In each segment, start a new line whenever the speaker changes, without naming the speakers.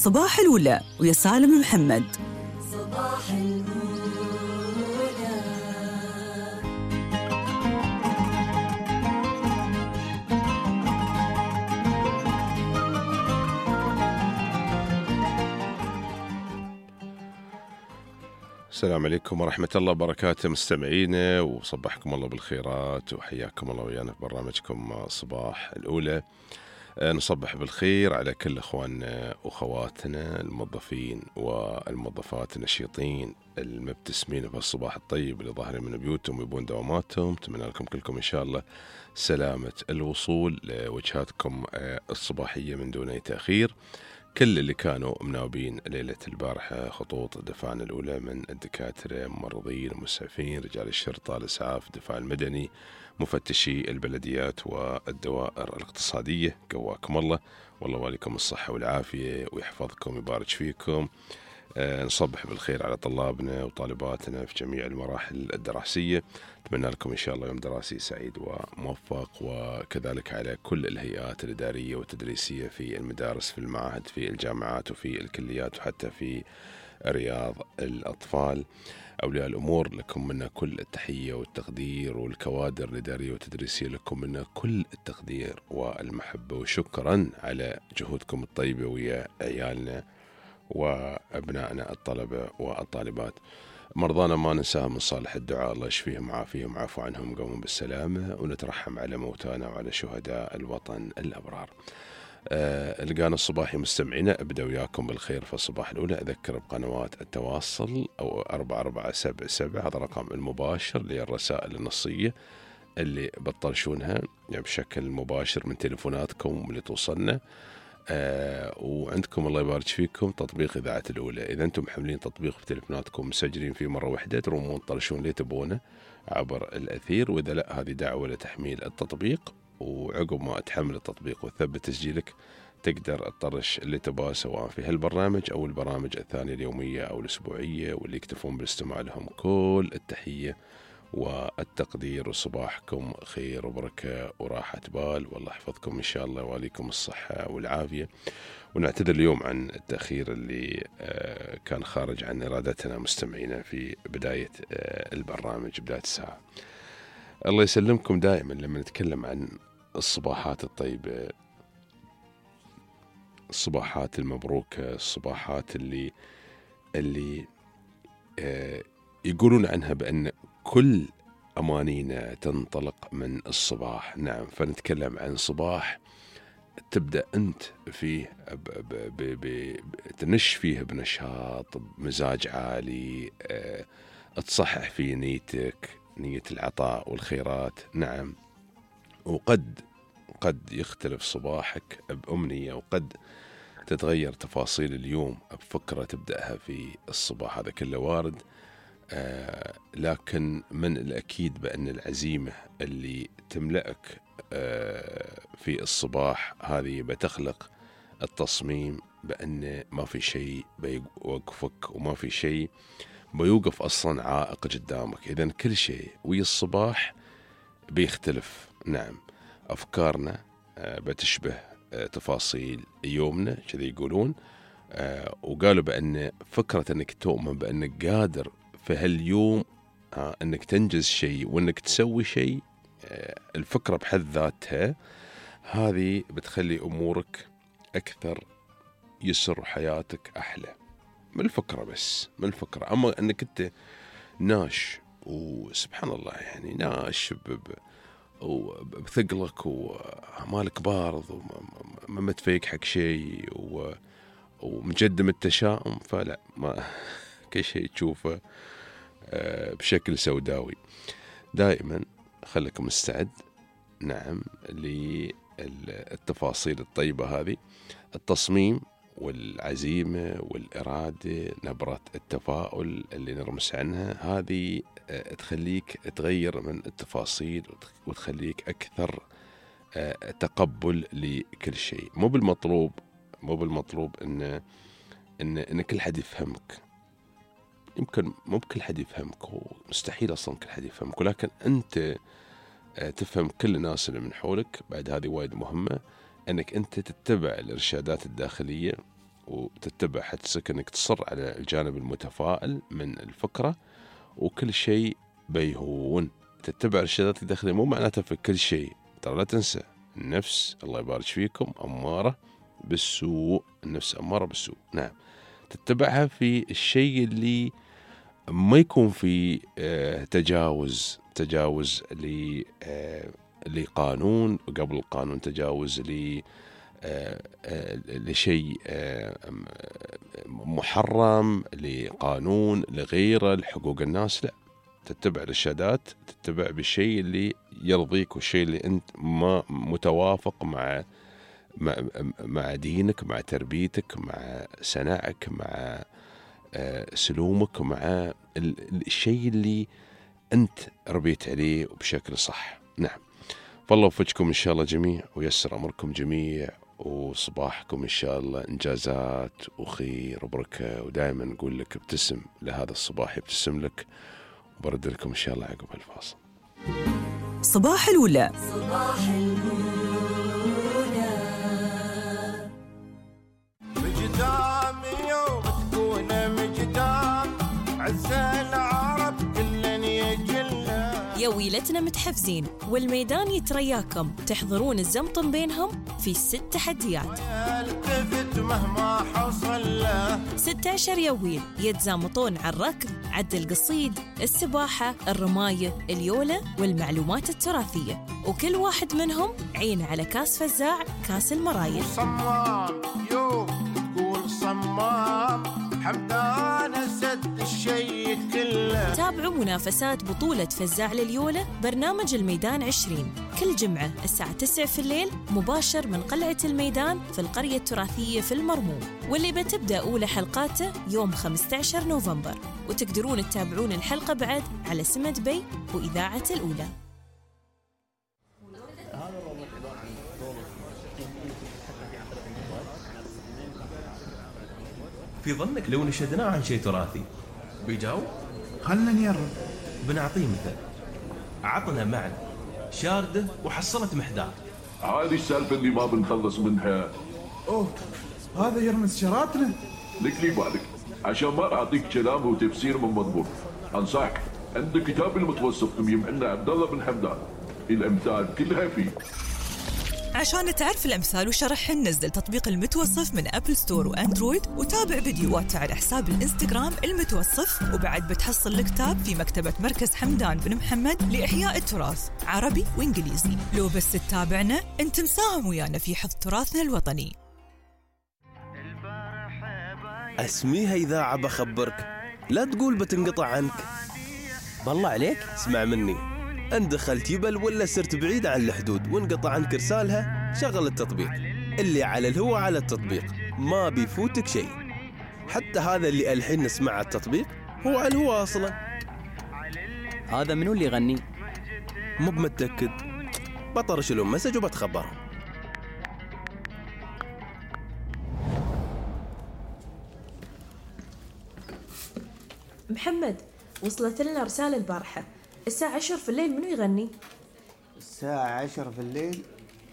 صباح الأولى ويا سالم محمد.
صباح الأولى.
السلام عليكم ورحمة الله وبركاته مستمعينا، وصبحكم الله بالخيرات وحياكم الله ويانا في برنامجكم صباح الأولى. نصبح بالخير على كل إخواننا وأخواتنا الموظفين والموظفات النشيطين المبتسمين في الصباح الطيب اللي ظاهرين من بيوتهم ويبون دواماتهم. أتمنى لكم كلكم إن شاء الله سلامة الوصول لوجهاتكم الصباحية من دون أي تأخير. كل اللي كانوا مناوبين ليلة البارحة خطوط دفعنا الأولى من الدكاترة، ممرضين، مسعفين، رجال الشرطة، الإسعاف، الدفاع المدني، مفتشي البلديات والدوائر الاقتصادية، قواكم الله، والله واليكم الصحة والعافية ويحفظكم ويبارك فيكم. نصبح بالخير على طلابنا وطالباتنا في جميع المراحل الدراسية. أتمنى لكم إن شاء الله يوم دراسي سعيد وموفق، وكذلك على كل الهيئات الإدارية والتدريسية في المدارس، في المعاهد، في الجامعات، وفي الكليات، وحتى في رياض الأطفال. أولياء الأمور لكم منا كل التحية والتقدير، والكوادر الإدارية والتدريسية لكم منا كل التقدير والمحبة، وشكرا على جهودكم الطيبة ويا عيالنا وأبنائنا الطلبة والطالبات. مرضانا ما ننساهم من صالح الدعاء، الله يشفيهم وعافيهم وعفو عنهم وقوم بالسلامة، ونترحم على موتانا وعلى شهداء الوطن الأبرار. لقانا الصباحي مستمعينا، أبدأ وياكم بالخير في الصباح الأولى. أذكر بقنوات التواصل أو 4477، هذا رقم المباشر للرسائل النصية اللي بتطرشونها بشكل مباشر من تليفوناتكم اللي توصلنا. وعندكم الله يبارك فيكم تطبيق إذاعة الأولى، إذا أنتم محملين تطبيق في تليفوناتكم مسجلين فيه مرة واحدة، ترومون طرشون اللي تبونه عبر الأثير، وإذا لا هذه دعوة لتحميل التطبيق، وعقب ما تحمل التطبيق وتثبت تسجيلك تقدر تطرش اللي تباه سواء في هالبرنامج أو البرامج الثانية اليومية أو الأسبوعية، واللي يكتفون بالاستماع لهم كل التحية والتقدير، وصباحكم خير وبركة وراحة بال، والله يحفظكم إن شاء الله وعليكم الصحة والعافية. ونعتذر اليوم عن التأخير اللي كان خارج عن إرادتنا مستمعينا في بداية البرنامج، بداية الساعة. الله يسلمكم دائما لما نتكلم عن الصباحات الطيبة، الصباحات المبروكة، الصباحات اللي يقولون عنها بأن كل أمانينا تنطلق من الصباح. نعم، فنتكلم عن صباح تبدأ أنت فيه تنش فيه بنشاط، بمزاج عالي، تصحح فيه نيتك، نية العطاء والخيرات. نعم، وقد يختلف صباحك بأمنية، وقد تتغير تفاصيل اليوم بفكرة تبدأها في الصباح، هذا كله وارد. لكن من الأكيد بأن العزيمة اللي تملأك في الصباح هذه بتخلق التصميم بأن ما في شيء بيوقفك، وما في شيء بيوقف أصلا عائق قدامك. إذن كل شيء ويا الصباح بيختلف. نعم، أفكارنا بتشبه تفاصيل يومنا كذا يقولون، وقالوا بأن فكرة أنك تؤمن بأنك قادر في هاليوم أنك تنجز شيء وأنك تسوي شيء، الفكرة بحد ذاتها هذه بتخلي أمورك أكثر يسر وحياتك أحلى من الفكرة، بس من الفكرة. أما أنك أنت ناش وسبحان الله يعني ناش وبثقلك ومالك بارض وما متفيك حق شيء ومجدم التشاؤم، فلا، ما كل شيء تشوفه بشكل سوداوي. دائما خليك مستعد، نعم، للتفاصيل الطيبة هذه، التصميم والعزيمة والإرادة، نبرة التفاؤل اللي نرمس عنها، هذه تخليك تغير من التفاصيل وتخليك أكثر تقبل لكل شيء. مو بالمطلوب إن كل حد يفهمك، يمكن مو بكل حد يفهمك، ومستحيل أصلا كل حد يفهمك، ولكن أنت تفهم كل الناس اللي من حولك. بعد هذه وايد مهمة، أنك أنت تتبع الإرشادات الداخلية وتتبع حدسك أنك تصر على الجانب المتفائل من الفكرة، وكل شيء بيهون. تتبع الإرشادات الداخلية مو معناتها في كل شيء، ترى لا تنسى النفس الله يبارك فيكم أمارة بالسوء، النفس أمارة بالسوء. نعم، تتبعها في الشيء اللي ما يكون في تجاوز لقانون، وقبل القانون تجاوز لشيء محرم، لقانون، لغيره، لحقوق الناس. لا، تتبع الإرشادات، تتبع بالشيء اللي يرضيك والشيء اللي أنت ما متوافق مع دينك، مع تربيتك، مع سنعك، مع سلومك، مع الشيء اللي أنت ربيت عليه وبشكل صح. نعم، فالله يوفقكم إن شاء الله جميع، ويسر أمركم جميع، وصباحكم إن شاء الله إنجازات وخير وبركة. ودائما نقول لك ابتسم، لهذا الصباح يبتسم لك، وبرد لكم إن شاء الله عقب الفاصل.
صباح الأولى.
صباح الأولى.
مجدام يوم تكون مجدام، عز العرب كلن يجلى.
يا ويلتنا متحفزين والميدان يترياكم، تحضرون الزمطم بينهم في 6 تحديات.
التفت مهما حصل له
16 يويل يتزامطون على الركض، عد القصيد، السباحة، الرماية، اليولة والمعلومات التراثية، وكل واحد منهم عين على كاس فزاع، كاس المراية.
صمام يوم تقول صمام، حمدان سد الشيء كله.
تابعوا منافسات بطولة فزاع لليولة برنامج الميدان 20 كل جمعة الساعة 9 في الليل، مباشر من قلعة الميدان في القرية التراثية في المرموم، واللي بتبدأ أولى حلقاته يوم 15 نوفمبر. وتقدرون تتابعون الحلقة بعد على سمد بي وإذاعة الأولى.
في ظنك لو نشدناه عن شيء تراثي بيجاوب؟
خلنا نجرب.
بنعطيه مثل، عطنا معنى شاردة وحصلت محدار.
هذه السالفة اللي ما بنخلص منها.
اوه، هذا يرمز شراتنا.
لك لي بالك عشان ما اعطيك كلام وتفسير من مضبوط. انصحك عند كتاب المتوسط يمعنا عبد الله بن حمدان، الامثال كلها فيه.
عشان تعرف الأمثال وشرحهن، نزل تطبيق المتوصف من أبل ستور وأندرويد، وتابع فيديوهات على حساب الإنستغرام المتوصف. وبعد بتحصل الكتاب في مكتبة مركز حمدان بن محمد لإحياء التراث، عربي وإنجليزي. لو بس تتابعنا أنت مساهم ويانا في حفظ تراثنا الوطني.
اسميها إذاعة بخبرك، لا تقول بتنقطع عنك. بالله عليك اسمع مني، ان دخلت يبل ولا صرت بعيد عن الحدود وانقطع عنك رسالها، شغل التطبيق. اللي على الهوا على التطبيق، ما بيفوتك شيء. حتى هذا اللي الحين نسمع على التطبيق هو على الهوا اصلا.
هذا منو اللي يغني؟
مو بمتأكد، بطرش لهم مسج وبتخبرهم.
محمد، وصلت لنا رسالة البارحة الساعة 10 في الليل، منو يغني؟
الساعة 10 في الليل؟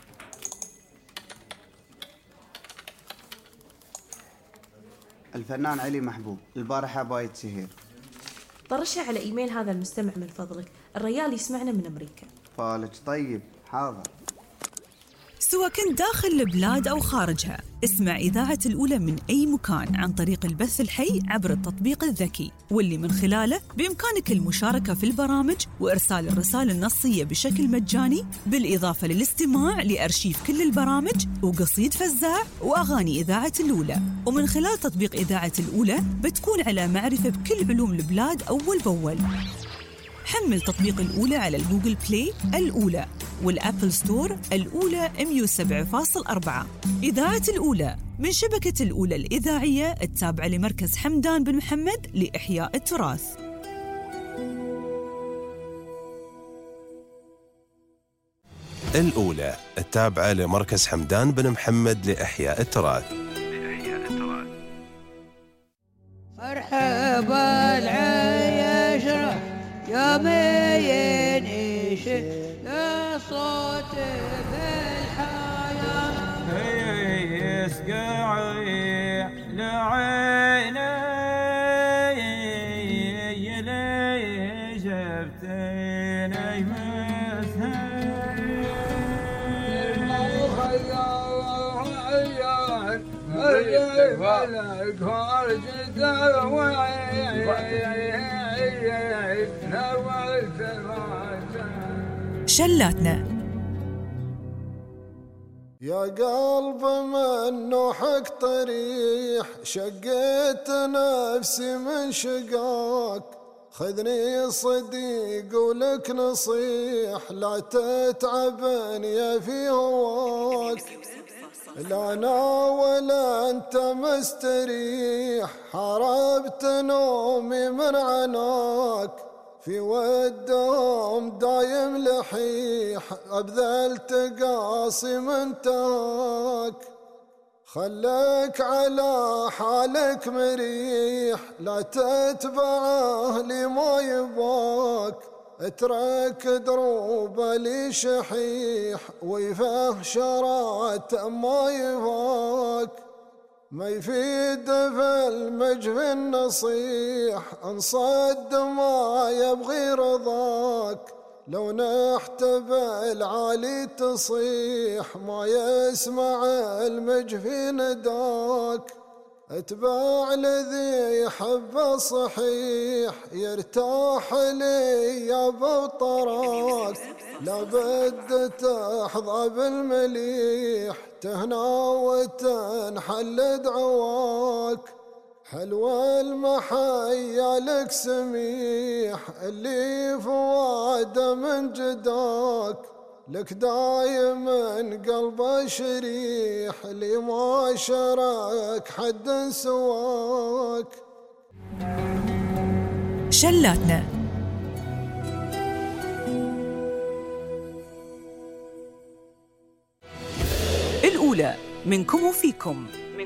الفنان علي محبوب، البارحة بايت سهير.
طرشها على إيميل هذا المستمع من فضلك، الريال يسمعنا من أمريكا.
فالك طيب، حاضر.
سواء كنت داخل البلاد أو خارجها، اسمع إذاعة الأولى من أي مكان عن طريق البث الحي عبر التطبيق الذكي، واللي من خلاله بإمكانك المشاركة في البرامج وإرسال الرسائل النصية بشكل مجاني، بالإضافة للاستماع لأرشيف كل البرامج وقصيد فزاع وأغاني إذاعة الأولى. ومن خلال تطبيق إذاعة الأولى بتكون على معرفة بكل علوم البلاد أول بأول. حمل تطبيق الأولى على الجوجل بلاي الأولى والأبل ستور الأولى 107.4. إذاعة الأولى من شبكة الأولى الإذاعية التابعة لمركز حمدان بن محمد لإحياء التراث.
الأولى التابعة لمركز حمدان بن محمد لإحياء التراث.
مرحبا العيش يومين يا صوت بالحياة يسقعي
شلاتنا.
يا قلب من نوحك طريح شقيت نفسي من شقاك خذني صديق ولك نصيح لا تتعبني في هواك لا أنا ولا أنت مستريح حاربت نومي من عناك في ودهم دايم لحيح أبذلت قاسي من تاك خليك على حالك مريح لا تتبعه لي ما يباك اترك دروب لي شحيح ويفه شرات ما يفاك ما يفيد في المجف النصيح انصد ما يبغي رضاك لو نحت بالعالي تصيح ما يسمع المجف نداك اتباع الذي يحب صحيح يرتاح لي يا بطراك لابد تحظى بالمليح تهنى وتنحل دعواك حلوة المحيا لك سميح اللي فواد من جداك لك دايما قلبه شريح اللي ما شرك حد سواك.
شلاتنا. الأولى منكم وفيكم.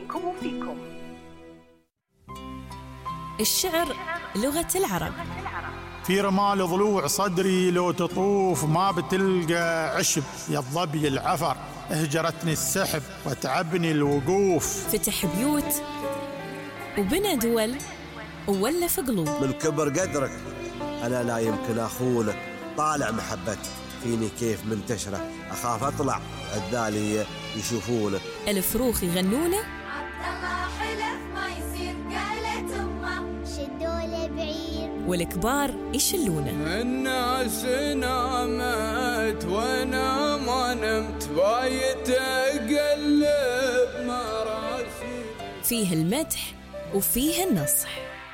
الشعر لغة العرب.
في رمال ضلوع صدري لو تطوف ما بتلقى عشب يا الظبي العفر اهجرتني السحب وتعبني الوقوف
فتح بيوت وبنى دول وولف قلوب.
من كبر قدرك أنا لا يمكن أخونك طالع محبتك فيني كيف منتشرة أخاف أطلع الذالية يشوفونك.
الفروخ يغنونه والكبار يشلونه.
الناس نامت وانا ما نمت بايت اقلب مراسي.
فيه المدح وفيه النصح.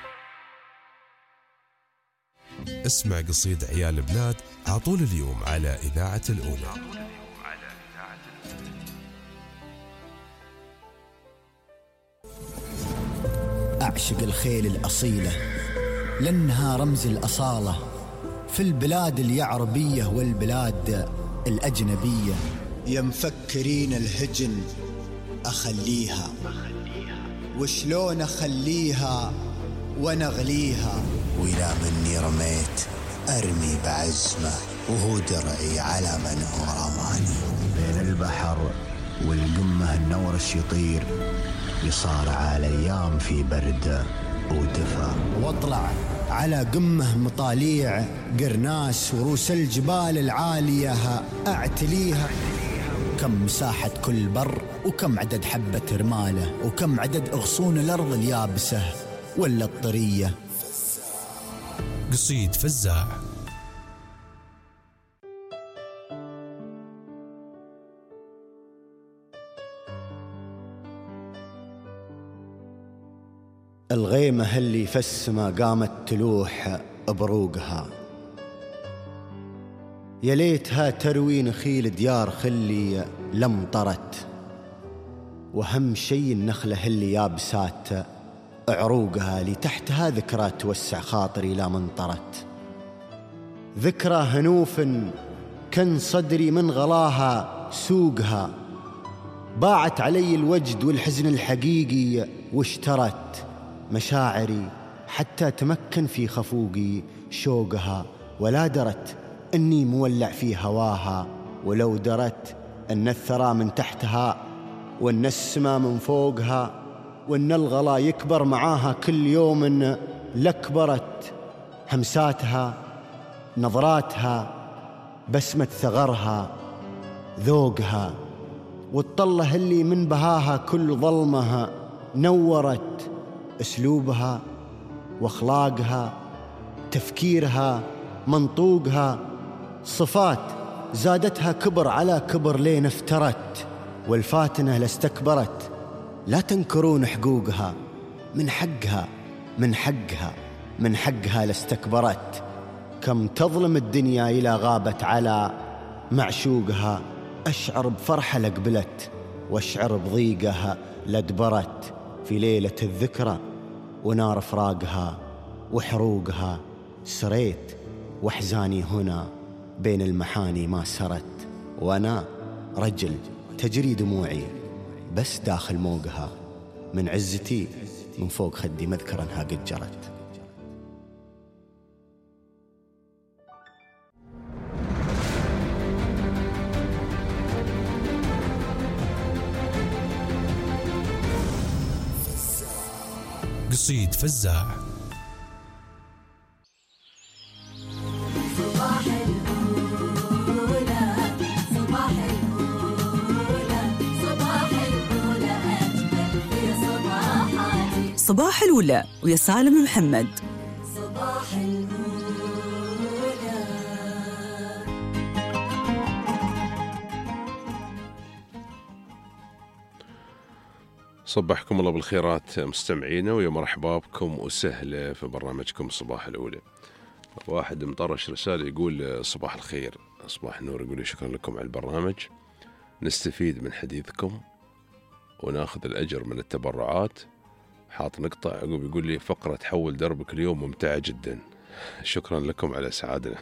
اسمع قصيد عيال بلاد عطول اليوم على إذاعة الأولى.
أعشق الخيل الأصيلة لأنها رمز الأصالة في البلاد اليعربية والبلاد الأجنبية.
يا مفكرين الهجن أخليها وشلون أخليها ونغليها
وإذا مني رميت أرمي بعزمه وهو درعي على من هو رماني.
بين البحر والقمة النورش يطير يصارع الأيام في برد ودفا.
واطلع على قمة مطاليع قرناس وروس الجبال العالية أعتليها. كم مساحة كل بر وكم عدد حبة رماله وكم عدد أغصون الأرض اليابسة ولا الطرية.
قصيد فزاع.
الغيمة اللي في السما قامت تلوح بروقها يا ليتها تروي نخيل ديار خلي لم طرت. وهم شي النخلة اللي يابسات عروقها اللي تحتها ذكرى توسع خاطري لا منطرت. ذكرى هنوف كان صدري من غلاها سوقها باعت علي الوجد والحزن الحقيقي واشترت مشاعري حتى تمكن في خفوقي شوقها. ولا درت أني مولع في هواها ولو درت أن الثرى من تحتها وأن السما من فوقها وأن الغلا يكبر معاها كل يوم لكبرت. همساتها نظراتها بسمة ثغرها ذوقها والطلة اللي من بهاها كل ظلمها نورت أسلوبها وأخلاقها، تفكيرها، منطوقها، صفات زادتها كبر على كبر لين افترت، والفاتنة لاستكبرت. لا تنكرون حقوقها، من حقها من حقها من حقها لاستكبرت. كم تظلم الدنيا إلى غابت على معشوقها، أشعر بفرحة لقبلت وأشعر بضيقها لدبرت. في ليلة الذكرى ونار فراقها وحروقها سريت، وأحزاني هنا بين المحاني ما سرت. وأنا رجل تجري دموعي بس داخل موقها، من عزتي من فوق خدي مذكر أنها قد جرت.
قصيد فزاع.
صباح الأولى صباح الأولى صباح الأولى أجمل في صباحاتي.
صباح الأولى ويا سالم محمد.
صباح الأولى.
صبحكم الله بالخيرات مستمعينا، ويا مرحبا بكم وسهلا في برنامجكم صباح الأولى. واحد مطرش رسالة يقول صباح الخير، صباح النور، يقول شكرا لكم على البرنامج، نستفيد من حديثكم وناخذ الأجر من التبرعات. حاط نقطة عقب يقول لي فقرة تحول دربك اليوم ممتعة جدا، شكرا لكم على سعادنا.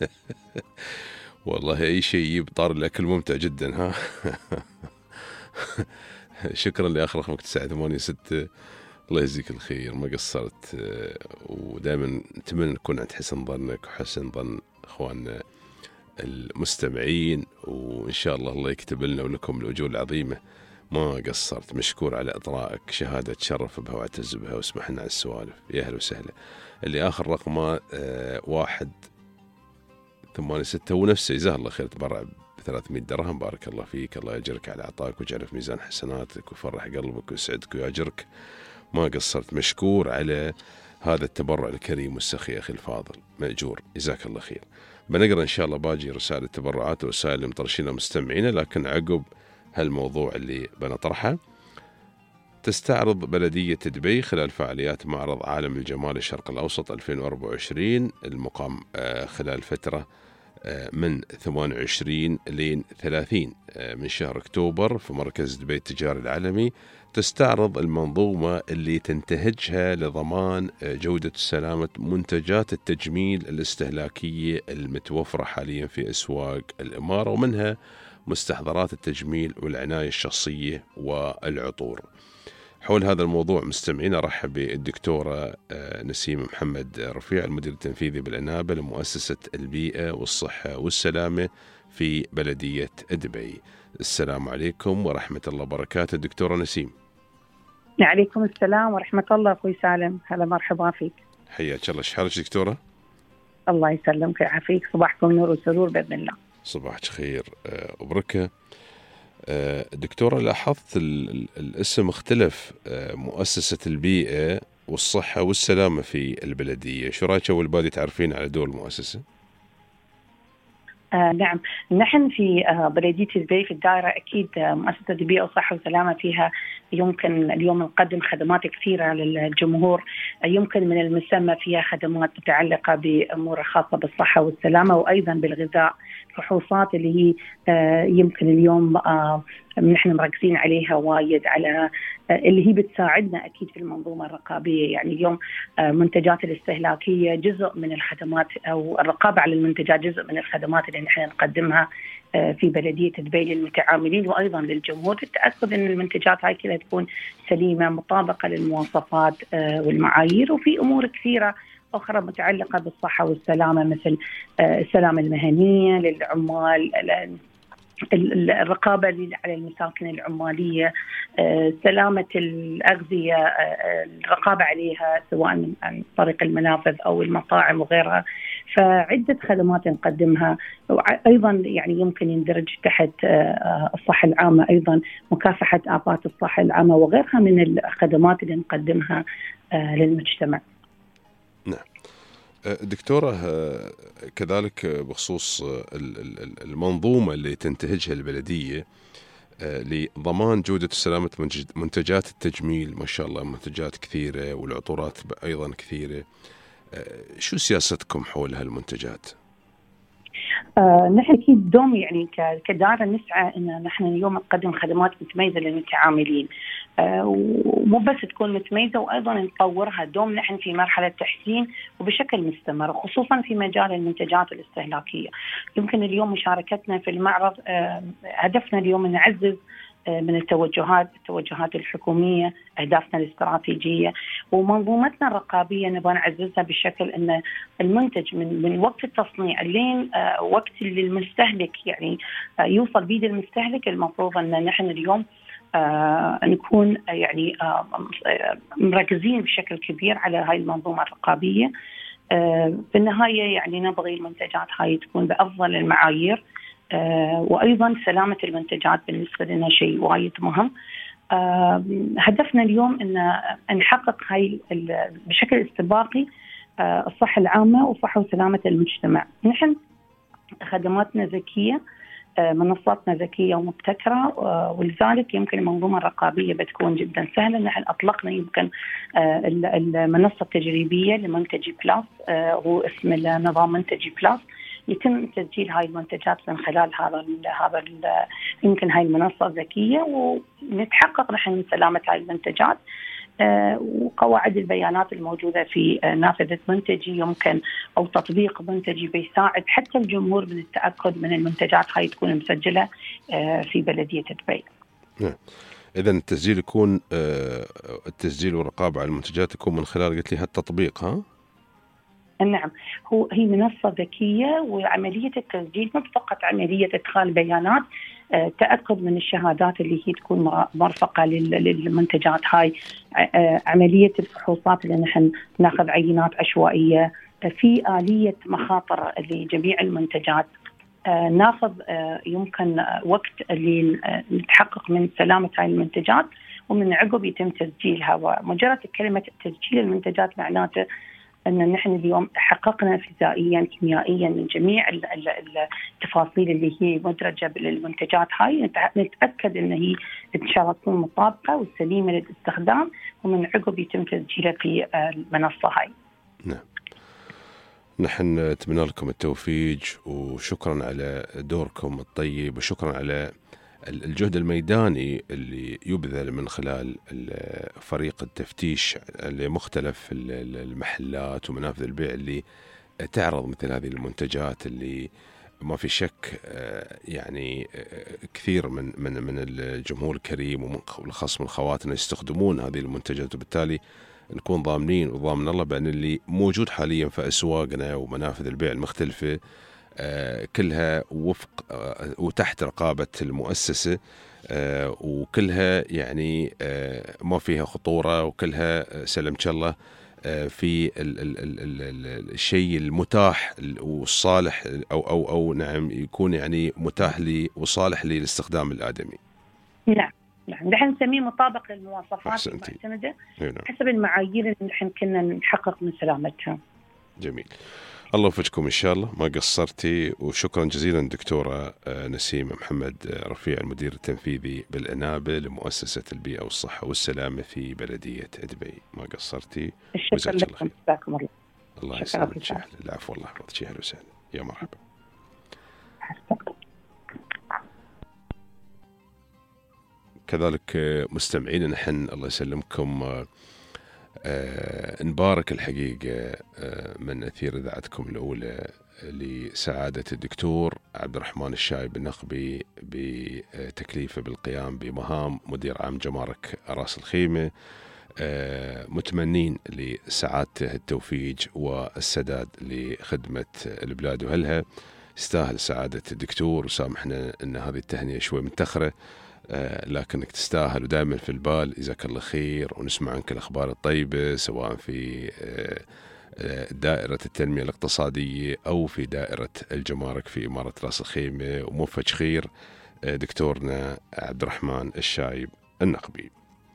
والله أي شيء يجيب طار الأكل ممتع جدا ها. شكرا لآخر رقمك 986، الله يجزيك الخير، ما قصرت. ودائما نتمنى نكون عند حسن ظنك وحسن ظن اخواننا المستمعين، وان شاء الله يكتب لنا ولكم الاجور العظيمه. ما قصرت، مشكور على اطرائك، شهاده تشرف بها واعتز بها، واسمح لنا على السوالف. يا اهلا وسهلا. اللي اخر رقمه 186 هو نفسه، جزاه الله خير، تبرع 300 درهم، بارك الله فيك، الله يجرك على عطاك ويجعله في ميزان حسناتك ويفرح قلبك ويسعدك ويأجرك. ما قصرت، مشكور على هذا التبرع الكريم والسخي أخي الفاضل، مأجور، جزاك الله خير. بنقرأ إن شاء الله باجي رسائل التبرعات ورسائل اللي مطرشينها مستمعينا، لكن عقب هالموضوع اللي بنطرحه. تستعرض بلدية دبي خلال فعاليات معرض عالم الجمال الشرق الأوسط 2024 المقام خلال فترة من 28 لين 30 من شهر أكتوبر في مركز دبي التجاري العالمي. تستعرض المنظومة اللي تنتهجها لضمان جودة وسلامة منتجات التجميل الاستهلاكية المتوفرة حاليا في أسواق الإمارة، ومنها مستحضرات التجميل والعناية الشخصية والعطور. حول هذا الموضوع مستمعين أرحب بالدكتورة نسيم محمد رفيع، المدير التنفيذي بالإنابة لمؤسسة البيئة والصحة والسلامة في بلدية دبي. السلام عليكم ورحمة الله وبركاته دكتورة نسيم.
عليكم السلام ورحمة الله أخوي سالم، هلا مرحبا فيك.
حياك الله. شحالك دكتورة؟
الله يسلمك ويعافيك، صباحكم نور وسرور بإذن الله.
صباحك خير وبركة. دكتورة لاحظت الاسم اختلف، مؤسسة البيئة والصحة والسلامة في البلدية، شو رأيك أول بادي تعرفين على دور المؤسسة؟
نعم، نحن في بلدية دبي في الدائرة أكيد مؤسسة البيئة والصحة والسلامة فيها يمكن اليوم نقدم خدمات كثيرة للجمهور. يمكن من المسمى فيها خدمات متعلقة بأمور خاصة بالصحة والسلامة، وأيضا بالغذاء، فحوصات اللي هي يمكن اليوم نحن مركزين عليها وايد، على اللي هي بتساعدنا أكيد في المنظومة الرقابية. يعني اليوم منتجات الاستهلاكية جزء من الخدمات، أو الرقابة على المنتجات جزء من الخدمات اللي نحن نقدمها في بلدية دبي للمتعاملين وأيضا للجمهور، للتأكد أن المنتجات هاي كلها تكون سليمة مطابقة للمواصفات والمعايير. وفي أمور كثيرة أخرى متعلقة بالصحة والسلامة، مثل السلامة المهنية للعمال، الرقابة على المساكن العمالية، سلامة الأغذية، الرقابة عليها سواء عن طريق المنافذ أو المطاعم وغيرها. فعدة خدمات نقدمها. أيضا يعني يمكن يندرج تحت الصحة العامة أيضا مكافحة آفات الصحة العامة وغيرها من الخدمات اللي نقدمها للمجتمع.
نعم دكتورة، كذلك بخصوص المنظومة اللي تنتهجها البلدية لضمان جودة وسلامة منتجات التجميل، ما شاء الله منتجات كثيرة والعطورات أيضا كثيرة، شو سياستكم حول هالمنتجات؟
نحن أكيد دوم يعني كدارة نسعى أن نحن اليوم نقدم خدمات متميزة للمتعاملين، ومو بس تكون متميزة وأيضا نطورها. دوم نحن في مرحلة تحسين وبشكل مستمر، خصوصا في مجال المنتجات الاستهلاكية. يمكن اليوم مشاركتنا في المعرض هدفنا اليوم نعزز من التوجهات الحكومية، أهدافنا الاستراتيجية ومنظومتنا الرقابية نبغى نعززها بشكل أن المنتج من وقت التصنيع لين وقت اللي المستهلك يعني يوصل بيد المستهلك. المفروض أن نحن اليوم نكون يعني مركزين بشكل كبير على هاي المنظومة الرقابية. في النهاية يعني نبغي المنتجات هاي تكون بأفضل المعايير، وأيضا سلامة المنتجات بالنسبة لنا شيء وايد مهم. هدفنا اليوم أن نحقق هاي بشكل استباقي الصحة العامة وصحة وسلامة المجتمع. نحن خدماتنا ذكية، منصاتنا ذكية ومبتكرة، ولذلك يمكن المنظومة الرقابية بتكون جدا سهلة. نحن أطلقنا يمكن المنصة التجريبية لمنتجي بلاس، هو اسم النظام منتجي بلاس. يتم تسجيل هاي المنتجات من خلال هذا يمكن هاي المنصة الذكية، ونتحقق نحن من سلامة هاي المنتجات وقواعد البيانات الموجودة في نافذة منتجي يمكن أو تطبيق منتجي بيساعد حتى الجمهور من التأكد من المنتجات هاي تكون مسجلة في بلدية دبي.
إذا التسجيل يكون التسجيل والرقابة على المنتجات يكون من خلال قلت لي هالتطبيق ها؟
نعم، هي منصة ذكية، وعملية التسجيل مو فقط عملية إدخال بيانات، تأكد من الشهادات اللي هي تكون مرفقة للمنتجات هاي، عملية الفحوصات اللي نحن ناخذ عينات عشوائية، في آلية مخاطر لجميع المنتجات، ناخذ يمكن وقت اللي نتحقق من سلامة هاي المنتجات، ومن عقب يتم تسجيلها. ومجرد كلمة تسجيل المنتجات معناته أن نحن اليوم حققنا فيزيائيا كيميائيا من جميع التفاصيل اللي هي مدرجة بالمنتجات هاي، نتأكد أن هي إن شاء الله تكون مطابقة وسليمة للاستخدام، ومن عقب يتم تسجيلها في المنصة هاي.
نعم، نحن نتمنى لكم التوفيق، وشكرا على دوركم الطيب، وشكرا على الجهد الميداني اللي يبذل من خلال فريق التفتيش لمختلف المحلات ومنافذ البيع اللي تعرض مثل هذه المنتجات، اللي ما في شك يعني كثير من الجمهور الكريم والخاص من خواتنا يستخدمون هذه المنتجات، وبالتالي نكون ضامنين وضامن الله بأن اللي موجود حاليا في أسواقنا ومنافذ البيع المختلفة كلها وفق وتحت رقابة المؤسسة، وكلها يعني ما فيها خطورة، وكلها سلم الله في الشيء المتاح والصالح أو نعم يكون يعني متاح لي وصالح للاستخدام الآدمي.
نعم، نحن نسميه مطابق للمواصفات المعتمدة حسب المعايير اللي نحن كنا نحقق من سلامتها.
جميل، الله يوفقكم إن شاء الله، ما قصرتي، وشكرا جزيلا دكتورة نسيمة محمد رفيع، المدير التنفيذي بالإنابة لمؤسسة البيئة والصحة والسلامة في بلدية دبي. ما قصرتي،
الشكر لكم، جزاكم الله.
الله يسلمك. العفو، الله يحفظك. أهلا وسهلا، يا مرحبا. كذلك مستمعين، نحن الله يسلمكم نبارك الحقيقة من أثير إذاعتكم الأولى لسعادة الدكتور عبد الرحمن الشايب النقبي بتكليفه بالقيام بمهام مدير عام جمارك راس الخيمة، متمنين لسعادته التوفيق والسداد لخدمة البلاد وأهلها. يستاهل سعادة الدكتور، وسامحنا أن هذه التهنئة شوي متأخرة، لكنك تستاهل ودائما في البال. جزاك الله خير، ونسمع عنك الأخبار الطيبة سواء في دائرة التنمية الاقتصادية أو في دائرة الجمارك في إمارة راس الخيمة وموفق خير دكتورنا عبد الرحمن الشايب النقبي.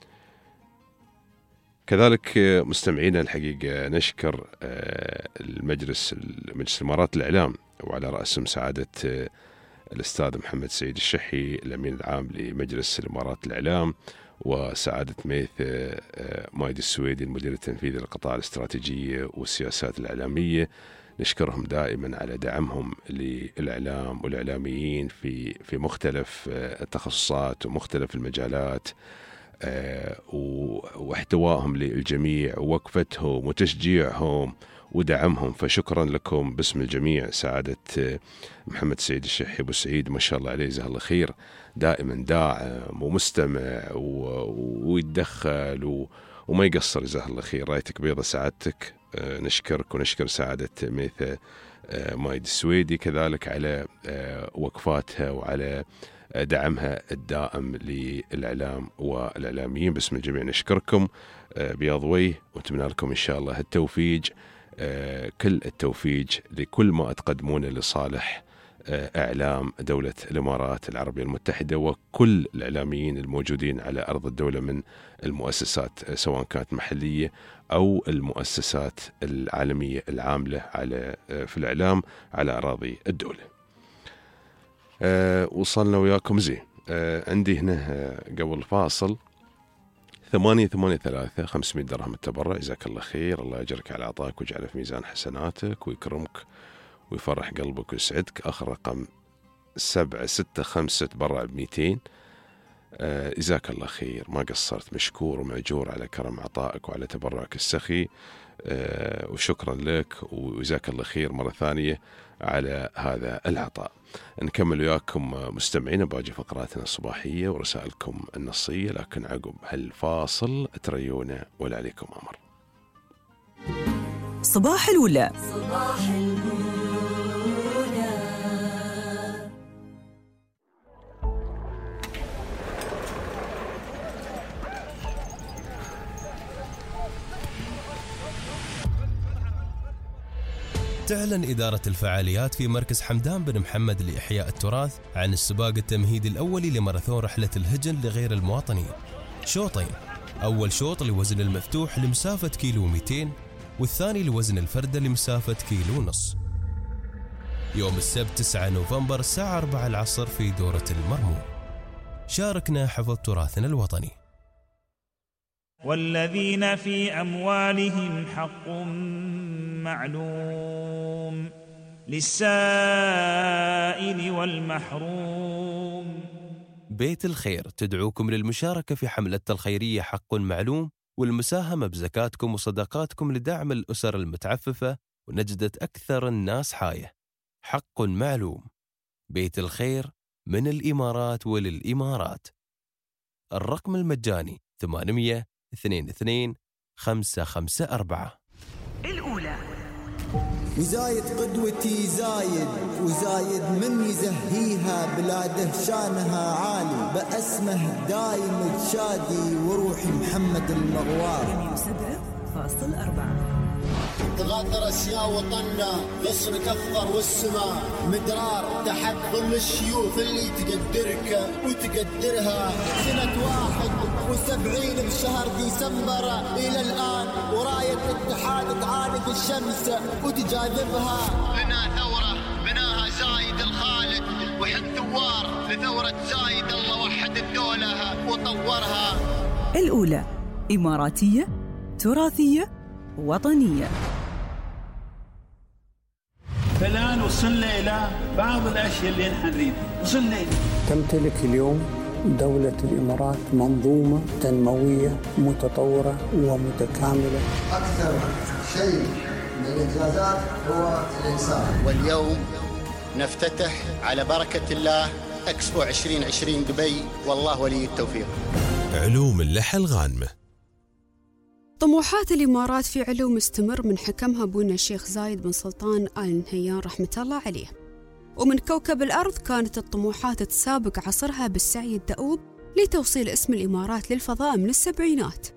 كذلك مستمعينا الحقيقة نشكر المجلس إمارات الإعلام وعلى رأسهم سعادة الأستاذ محمد سعيد الشحي الأمين العام لمجلس الإمارات الإعلام، وسعادة مايد السويدي المدير التنفيذي للقطاع الاستراتيجية والسياسات الإعلامية. نشكرهم دائما على دعمهم للإعلام والإعلاميين في مختلف التخصصات ومختلف المجالات، واحتوائهم للجميع ووقفتهم وتشجيعهم ودعمهم. فشكرا لكم باسم الجميع. سعادة محمد سعيد الشحي أبو سعيد ما شاء الله عليه جزاه الله خير، دائما داعم ومستمع ويتدخل وما يقصر جزاه الله خير. رايتك بيضة سعادتك. نشكرك ونشكر سعادة مايد السويدي كذلك على وقفاتها وعلى دعمها الدائم للإعلام والإعلاميين. باسم الجميع نشكركم بياض وجه ونتمنى لكم إن شاء الله التوفيق، كل التوفيق لكل ما تقدمونه لصالح إعلام دولة الإمارات العربية المتحدة وكل الإعلاميين الموجودين على أرض الدولة من المؤسسات سواء كانت محلية أو المؤسسات العالمية العاملة في الإعلام على أراضي الدولة. وصلنا وياكم زين. عندي هنا قبل فاصل 883 500 درهم التبرع. جزاك الله خير، الله يجرك على عطاك ويجعله في ميزان حسناتك ويكرمك ويفرح قلبك ويسعدك. آخر رقم 765 تبرع ب200. جزاك الله خير، ما قصرت، مشكور ومأجور على كرم عطائك وعلى تبرعك السخي، وشكرا لك وجزاك الله خير مرة ثانية على هذا العطاء. نكمل وياكم مستمعين باقي فقراتنا الصباحية ورسائلكم النصية، لكن عقب هالفاصل تريونا ولا عليكم أمر.
صباح الأولى.
صباح الأولى.
تعلن إدارة الفعاليات في مركز حمدان بن محمد لإحياء التراث عن السباق التمهيدي الأولي لماراثون رحلة الهجن لغير المواطنين. شوطين، أول شوط لوزن المفتوح لمسافة كيلو 200 والثاني لوزن الفردة لمسافة كيلو ونص. يوم السبت 9 نوفمبر الساعة 4 العصر في دورة المرموم. شاركنا حفظ تراثنا الوطني.
والذين في أموالهم حق معلوم للسائل والمحروم.
بيت الخير تدعوكم للمشاركة في حملة الخيرية حق معلوم والمساهمة بزكاتكم وصدقاتكم لدعم الأسر المتعففة ونجدة أكثر الناس حاية. حق معلوم. بيت الخير من الإمارات وللإمارات. الرقم المجاني 800-22-554.
الأولى.
وزايد قدوتي زايد وزايد من يزهيها بلاده شانها عالي بأسمه دايم تشادي وروحي محمد المغوار.
107.4.
تغادر أسياء وطننا يصرك أخضر والسماء مدرار تحت ظل الشيوخ اللي تقدرك وتقدرها. سنة 71 بشهر ديسمبر إلى الآن وراية الاتحاد تعاند الشمس وتجاذبها. لنا ثورة بناها زايد الخالد وحن ثوار لثورة زايد الله وحد الدولة وطورها.
الأولى إماراتية تراثية وطنية.
فالآن وصلنا إلى بعض الأشياء اللي نحن نريدها. وصلنا
تمتلك اليوم دولة الإمارات منظومة تنموية متطورة ومتكاملة.
أكثر شيء من الإنجازات هو الإنسان. واليوم نفتتح على بركة الله إكسبو 2020 دبي، والله ولي التوفيق.
علوم اللحى الغانمة.
طموحات الإمارات في علوم مستمر من حكمها أبونا الشيخ زايد بن سلطان آل نهيان رحمة الله عليه. ومن كوكب الأرض كانت الطموحات تسابق عصرها بالسعي الدؤوب لتوصيل اسم الإمارات للفضاء من السبعينات.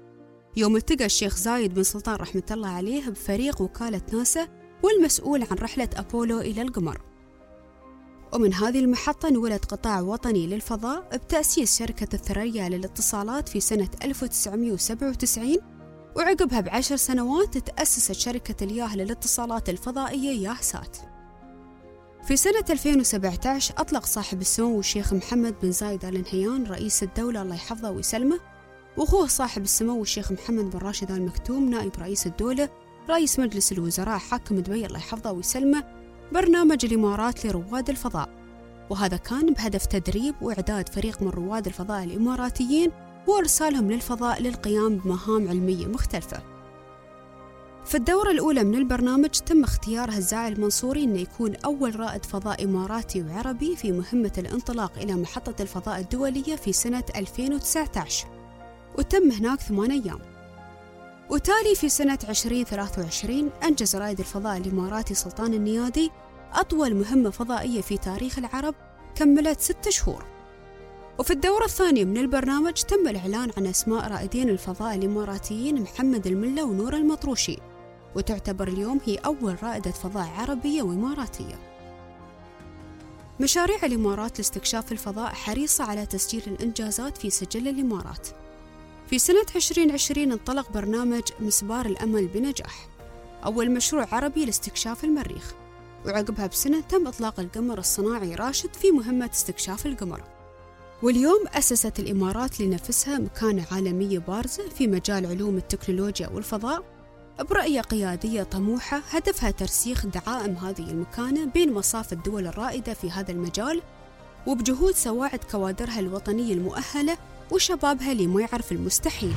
يوم التقى الشيخ زايد بن سلطان رحمة الله عليه بفريق وكالة ناسا والمسؤول عن رحلة أبولو إلى القمر. ومن هذه المحطة انولد قطاع وطني للفضاء بتأسيس شركة الثريا للاتصالات في سنة 1997، وعقبها ب10 سنوات تأسست شركة الياه للاتصالات الفضائية ياهسات. في سنة 2017 أطلق صاحب السمو الشيخ محمد بن زايد آل نهيان رئيس الدولة الله يحفظه ويسلمه، وأخوه صاحب السمو الشيخ محمد بن راشد آل مكتوم نائب رئيس الدولة رئيس مجلس الوزراء حاكم دبي الله يحفظه ويسلمه، برنامج الإمارات لرواد الفضاء، وهذا كان بهدف تدريب وإعداد فريق من رواد الفضاء الإماراتيين وإرسالهم للفضاء للقيام بمهام علمية مختلفة. في الدورة الأولى من البرنامج تم اختيار هزاع المنصوري أنه يكون أول رائد فضاء إماراتي وعربي في مهمة الانطلاق إلى محطة الفضاء الدولية في سنة 2019، وتم هناك 8 أيام. وتالي في سنة 2023 أنجز رائد الفضاء الإماراتي سلطان النيادي أطول مهمة فضائية في تاريخ العرب كملت 6 شهور. وفي الدورة الثانية من البرنامج تم الإعلان عن أسماء رائدين الفضاء الإماراتيين محمد الملا ونور المطروشي، وتعتبر اليوم هي أول رائدة فضاء عربية وإماراتية. مشاريع الإمارات لاستكشاف الفضاء حريصة على تسجيل الإنجازات في سجل الإمارات. في سنة 2020 انطلق برنامج مسبار الأمل بنجاح، أول مشروع عربي لاستكشاف المريخ، وعقبها بسنة تم إطلاق القمر الصناعي راشد في مهمة استكشاف القمر. واليوم أسست الإمارات لنفسها مكانة عالمية بارزة في مجال علوم التكنولوجيا والفضاء، برؤية قيادية طموحة هدفها ترسيخ دعائم هذه المكانة بين مصاف الدول الرائدة في هذا المجال، وبجهود سواعد كوادرها الوطنية المؤهلة وشبابها اللي ما يعرف المستحيل.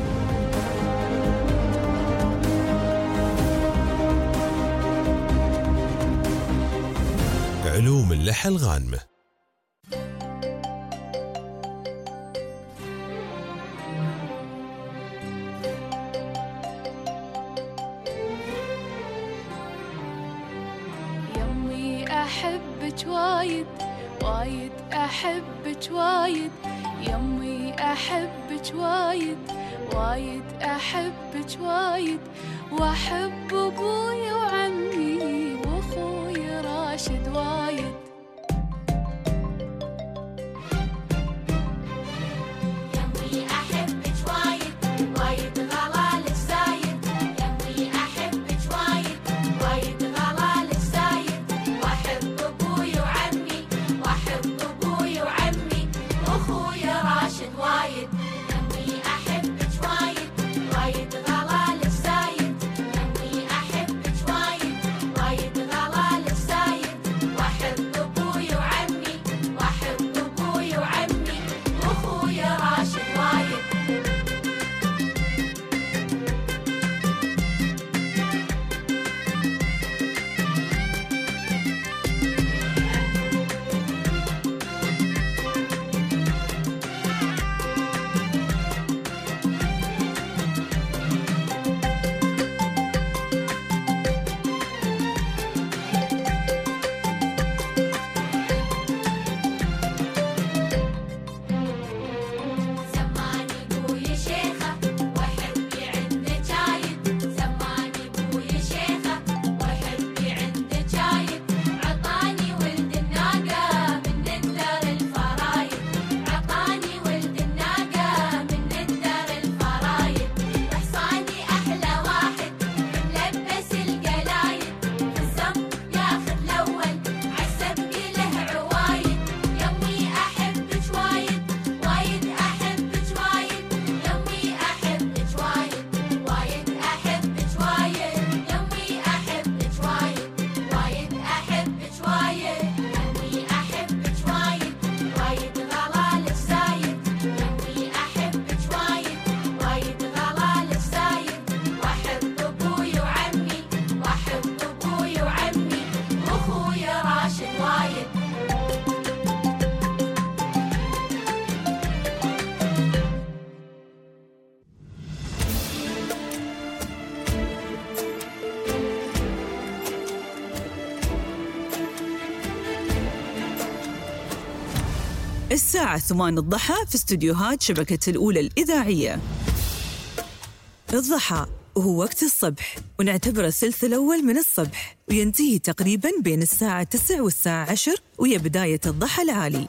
علوم اللحى الغانمة.
يمي أحبك وايد وايد أحبك وايد، يمي أحبك وايد وايد أحبك وايد، وأحب أبوي وعمي وأخوي راشد وايد. يمي أحبك وايد وايد غلالك زايد، يمي أحبك وايد وايد غلالك زايد، وأحب أبوي وعمي وأحب أبوي وعمي وأخوي راشد وايد. يمي أحبك وايد وايد غلالك زايد، يمي أحبك وايد وايد غلالك زايد، وأحب أبوي وعمي وأحب أبوي وعمي وأخوي راشد وايد. زماني بوي شيخة وحبي عندك جايد، زماني بوي شيخة وحبي عندك جايد، عطاني ولد الناقة من الدار الفرايد، عطاني ولد الناقة من الدار الفرايد، وحصاني أحلى واحد ملبس القلايد، في الزم ياخذ الأول عالسبق له عوايد. يمي أحبك وايد وايد أحبك وايد، يمي أحبك وايد وايد أحبك وايد، يمي أحبك وايد وايد أحبك وايد، يمي أحبك وايد وايد غلالك زايد، يمي أحبك وايد وايد غلالك زايد، وأحب أبوي وعمي وأحب أبوي وعمي وأخوي راشد وايد.
الساعة 8 الضحى في استديوهات شبكة الأولى الإذاعية. الضحى وهو وقت الصبح، ونعتبره الثلث الأول من الصبح، وينتهي تقريباً بين الساعة 9 والساعة 10، وهي بداية الضحى العالي.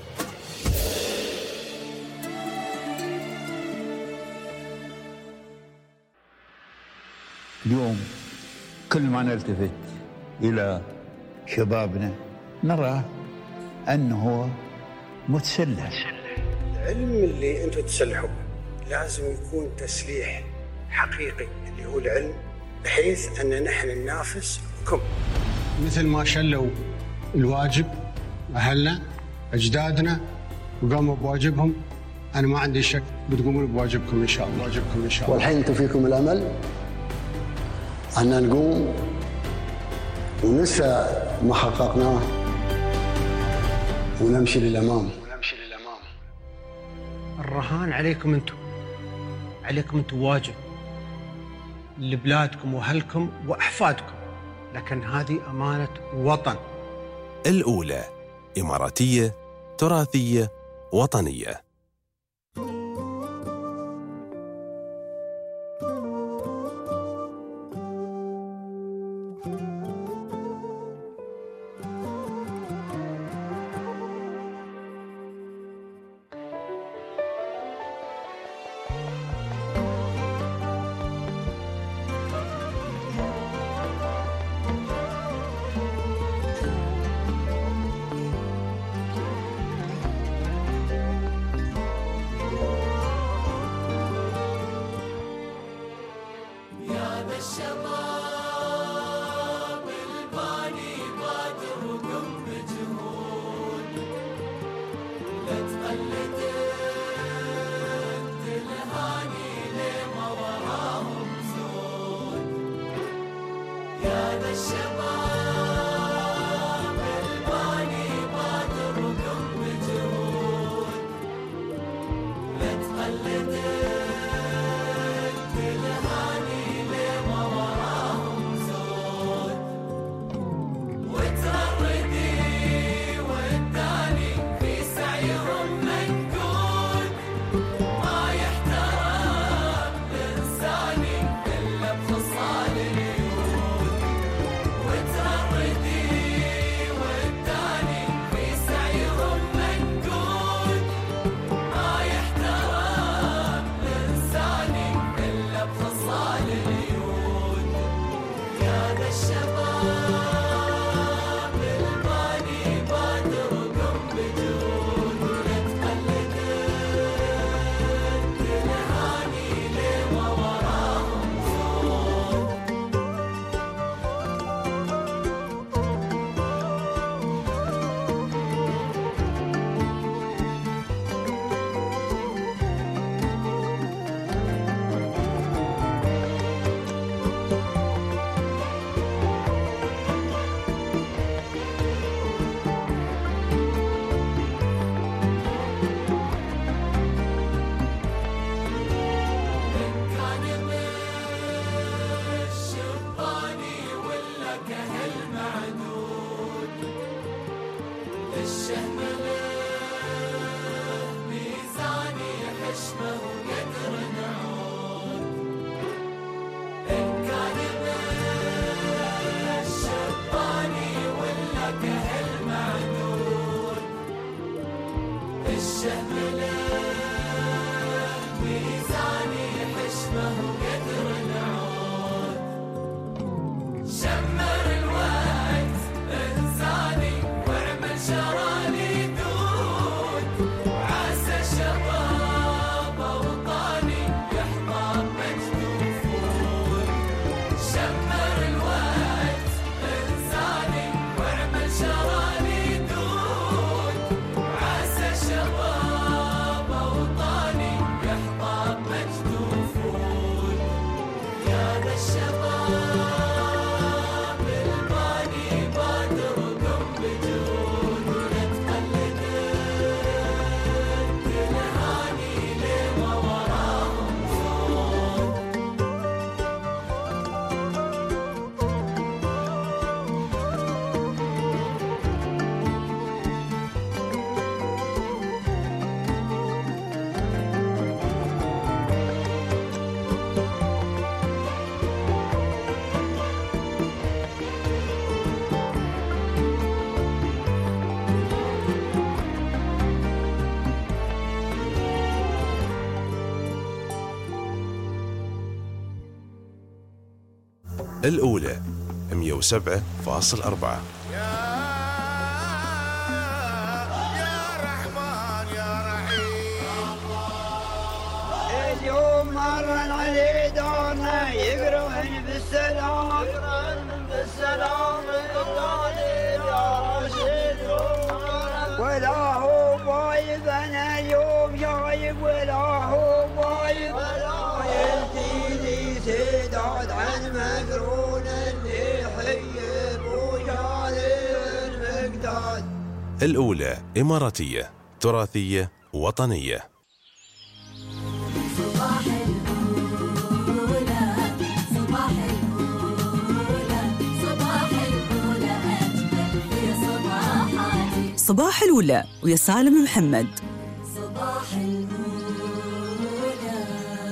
اليوم كل ما نلتفت إلى شبابنا نرى أنه متسلح.
العلم اللي أنتم تسلحوه لازم يكون تسليح حقيقي اللي هو العلم، بحيث أن نحن ننافسكم.
مثل ما شلوا الواجب أهلنا أجدادنا وقاموا بواجبهم، أنا ما عندي شك بتقومون بواجبكم إن شاء الله. واجبكم إن شاء الله.
والحين أنتم فيكم الأمل أن نقوم وننسى ما حققناه ونمشي للأمام.
الرهان عليكم أنتم واجب لبلادكم وأهلكم وأحفادكم، لكن هذه أمانة وطن.
الأولى إماراتية تراثية وطنية. الأولى 107.4.
اليوم مرن علي دارنا يقرن بالسلام ولا هو بايب انا اليوم جايب ولا هو بايب يلتيني سداد عن مقرون اللي يحيب وجاري المقداد.
الأولى إماراتية تراثية وطنية.
صباح الأولى ويا سالم محمد.
صباح الأولى.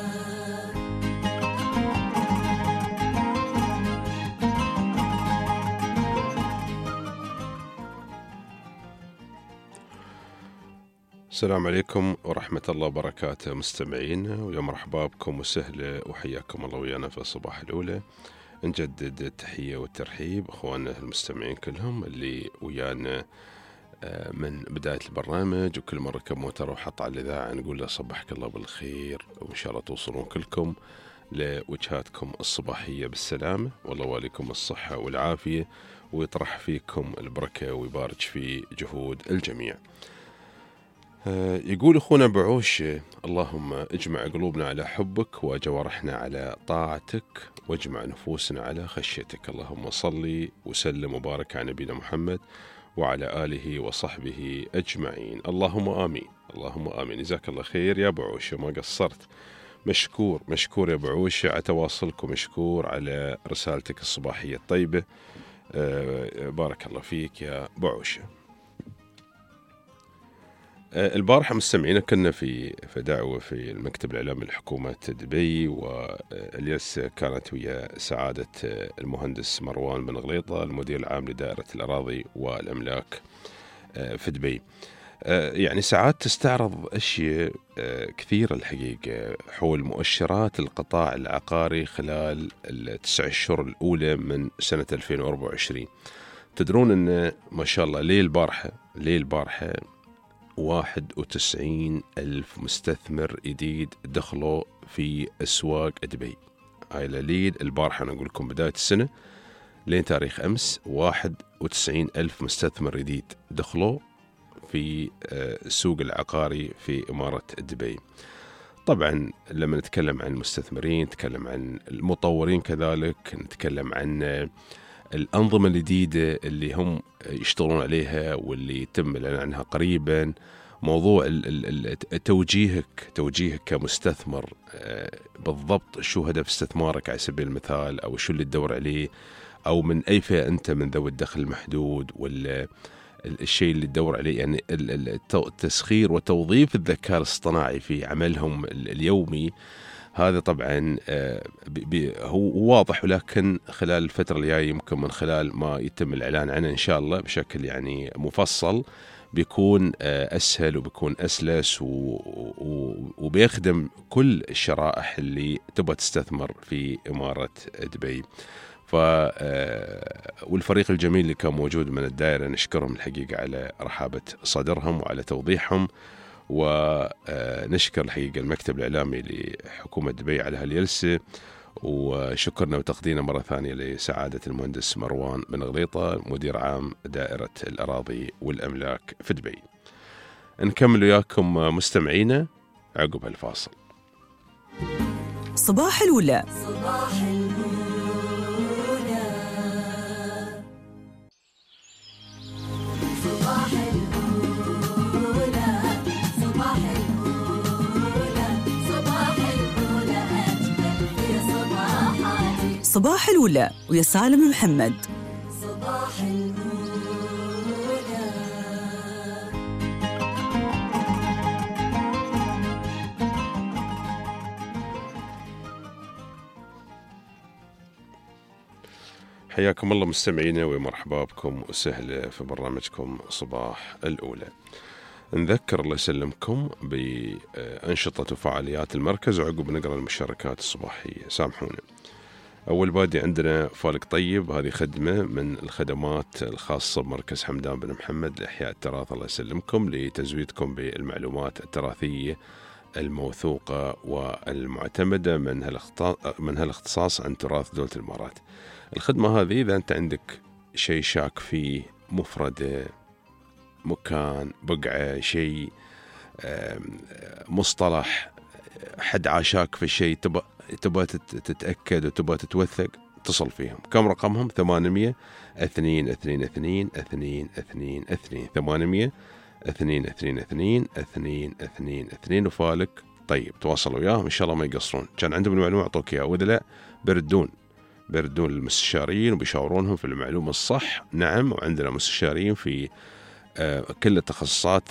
السلام عليكم ورحمة الله وبركاته مستمعين، ويا مرحبا بكم وسهلا وحياكم الله ويانا في صباح الأولى. نجدد التحية والترحيب أخواننا المستمعين كلهم اللي ويانا من بداية البرنامج، وكل مرة كموتر وحط على الإذاعة نقول له صبحك الله بالخير، وإن شاء الله توصلون كلكم لوجهاتكم الصباحية بالسلامة، والله واليكم الصحة والعافية، ويطرح فيكم البركة ويبارك في جهود الجميع. يقول أخونا بعوش: اللهم اجمع قلوبنا على حبك وجوارحنا على طاعتك واجمع نفوسنا على خشيتك. اللهم صل وسلم وبارك على نبينا محمد وعلى آله وصحبه أجمعين. اللهم آمين، اللهم آمين. جزاك الله خير يا بعوش، ما قصرت. مشكور مشكور يا بعوش على تواصلكم، مشكور على رسالتك الصباحية الطيبة. بارك الله فيك يا بعوش. البارحة مستمعين كنا في دعوة في المكتب الإعلامي لحكومة دبي، والياس كانت ويا سعادة المهندس مروان بن غليطة المدير العام لدائرة الأراضي والأملاك في دبي. يعني ساعات تستعرض أشياء كثيرة الحقيقة حول مؤشرات القطاع العقاري خلال ال9 أشهر الأولى من سنة 2024. تدرون أن ما شاء الله ليه البارحة 91,000 مستثمر جديد دخلوا في أسواق دبي. هاي ليل البارحة أنا أقول لكم بداية السنة لين تاريخ أمس 91,000 مستثمر جديد دخلوا في السوق العقاري في إمارة دبي. طبعا لما نتكلم عن المستثمرين نتكلم عن المطورين، كذلك نتكلم عن الأنظمة الجديدة اللي هم يشتغلون عليها واللي يتم الإعلان عنها قريبا. موضوع توجيهك كمستثمر بالضبط، شو هدف استثمارك على سبيل المثال، أو شو اللي تدور عليه، أو من أي فئة أنت، من ذوي الدخل المحدود ولا الشيء اللي تدور عليه. يعني التسخير وتوظيف الذكاء الاصطناعي في عملهم اليومي، هذا طبعا هو واضح، ولكن خلال الفترة الجاية يمكن من خلال ما يتم الإعلان عنه إن شاء الله بشكل يعني مفصل بيكون أسهل وبيكون أسلس وبيخدم كل الشرائح اللي تبغى تستثمر في إمارة دبي. والفريق الجميل اللي كان موجود من الدائرة نشكرهم الحقيقة على رحابة صدرهم وعلى توضيحهم، ونشكر الحقيقة المكتب الإعلامي لحكومة دبي على هالجلسة، وشكرنا وتقديرنا مرة ثانية لسعادة المهندس مروان بن غليطة مدير عام دائرة الأراضي والأملاك في دبي. نكمل وياكم مستمعينا عقب هالفاصل.
صباح الأولى.
صباح الأولى. صباح الأولى. صباح الأولى. صباح الأولى أجمل في صباحاتي.
صباح الأولى ويا سالم محمد.
صباح الأولى.
حياكم الله مستمعينا ومرحبا بكم وسهلا في برنامجكم صباح الأولى. نذكر الله يسلمكم بأنشطة وفعاليات المركز، وعقب نقرأ المشاركات الصباحية. سامحونا. أول بادي عندنا فالك طيب، هذه خدمة من الخدمات الخاصة بمركز حمدان بن محمد لإحياء التراث، الله يسلمكم، لتزويدكم بالمعلومات التراثية الموثوقة والمعتمدة من هالاختصاص عن تراث دولة الإمارات. الخدمة هذه إذا أنت عندك شيء شاك فيه، مفردة، مكان، بقعة، شيء، مصطلح، حد عاشاك في شيء، تبغى تتأكد وتبغى تتوثق، اتصل فيهم. كم رقمهم؟ 800 222 222 800 222 222. وفالك طيب تواصلوا وياهم إن شاء الله ما يقصرون، كان عندهم المعلومة أعطوك إياها، وإذا لا بردون المستشارين وبيشاورونهم في المعلومة الصح. نعم، وعندنا مستشارين في كل التخصصات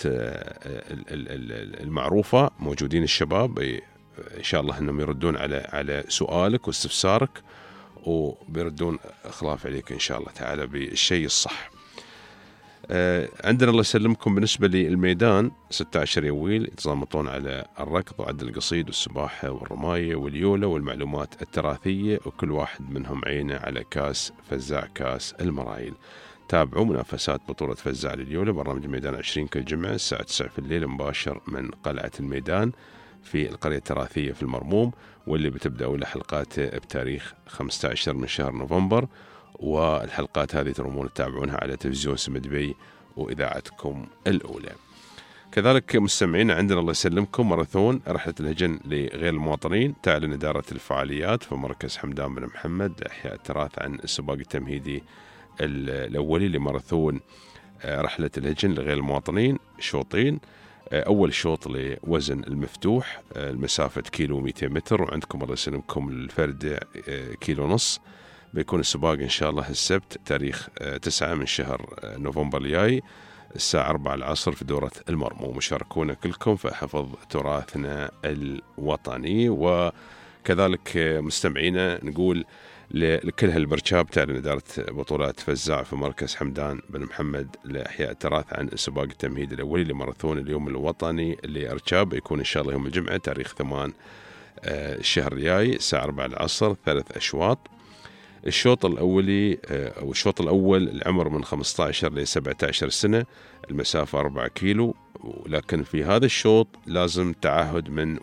المعروفة موجودين، الشباب إن شاء الله أنهم يردون على سؤالك واستفسارك، وبيردون خلاف عليك إن شاء الله تعالى بالشيء الصح. عندنا الله يسلمكم بالنسبة للميدان 16 يويل يتضامطون على الركض وعد القصيد والسباحة والرماية واليولة والمعلومات التراثية، وكل واحد منهم عينه على كاس فزاع كاس المرايل. تابعوا منافسات بطولة فزاع لليولة برنامج الميدان 20 كل جمعة الساعة 9 في الليل مباشر من قلعة الميدان في القرية التراثية في المرموم، واللي بتبدأ أول حلقاته بتاريخ 15 من شهر نوفمبر. والحلقات هذه ترمون تتابعونها على تلفزيون سمدبي وإذاعتكم الأولى. كذلك مستمعين عندنا الله يسلمكم ماراثون رحلة الهجن لغير المواطنين. تعلن إدارة الفعاليات في مركز حمدان بن محمد لإحياء التراث عن السباق التمهيدي الأولي لماراثون رحلة الهجن لغير المواطنين، شوطين. أول شوط لوزن المفتوح المسافة كيلو 200 متر، وعندكم الله يسلمكم الفرد كيلو ونص. بيكون السباق إن شاء الله السبت تاريخ 9 من شهر نوفمبر الجاي الساعة 4 العصر في دورة المرموم. مشاركونا كلكم في حفظ تراثنا الوطني. وكذلك مستمعينا نقول لكل هالبرشاب تعلن إدارة بطولات فزاع في مركز حمدان بن محمد لإحياء التراث عن السباق التمهيدي الأولي لماراثون اليوم الوطني لأرشاب، يكون إن شاء الله يوم الجمعة تاريخ 8 الشهر الجاي الساعة 4 العصر، 3 أشواط. الشوط الأولي أو الشوط الأول العمر من 15 ل 17 سنة، المسافة 4 كيلو، ولكن في هذا الشوط لازم تعهد من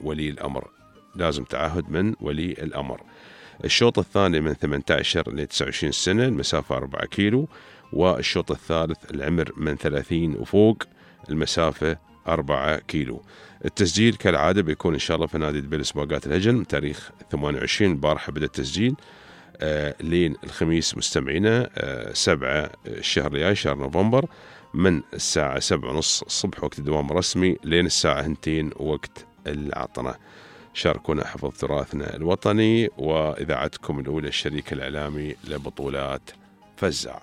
ولي الأمر. الشوط الثاني من 18 ل 29 سنة، المسافة 4 كيلو، والشوط الثالث العمر من 30 وفوق، المسافة 4 كيلو. التسجيل كالعادة بيكون إن شاء الله في نادي دبي سباقات الهجن تاريخ 28 البارحة بدأ التسجيل لين الخميس مستمعينا 7 الشهر الجاي شهر نوفمبر من الساعة 7:30 الصبح وقت الدوام الرسمي لين الساعة 2 وقت العطنة. شاركونا حفظ تراثنا الوطني وإذاعتكم الأولى الشريك الإعلامي لبطولات فزاع.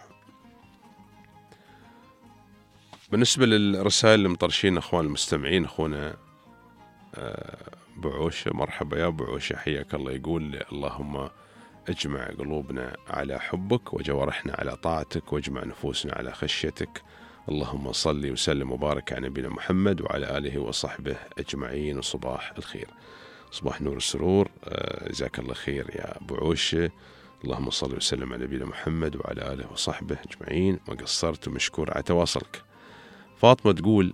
بالنسبة للرسائل المطرشين أخوان المستمعين، أخونا بعوشة، مرحبا يا بعوشة، حياك الله. يقول اللهم اجمع قلوبنا على حبك وجوارحنا على طاعتك واجمع نفوسنا على خشيتك. اللهم صل وسلم وبارك على نبينا محمد وعلى آله وصحبه أجمعين، وصباح الخير. صباح نور السرور، جزاك الله خير يا بعوشة. اللهم صل وسلم على نبينا محمد وعلى آله وصحبه أجمعين، ما قصرت ومشكور على تواصلك. فاطمة تقول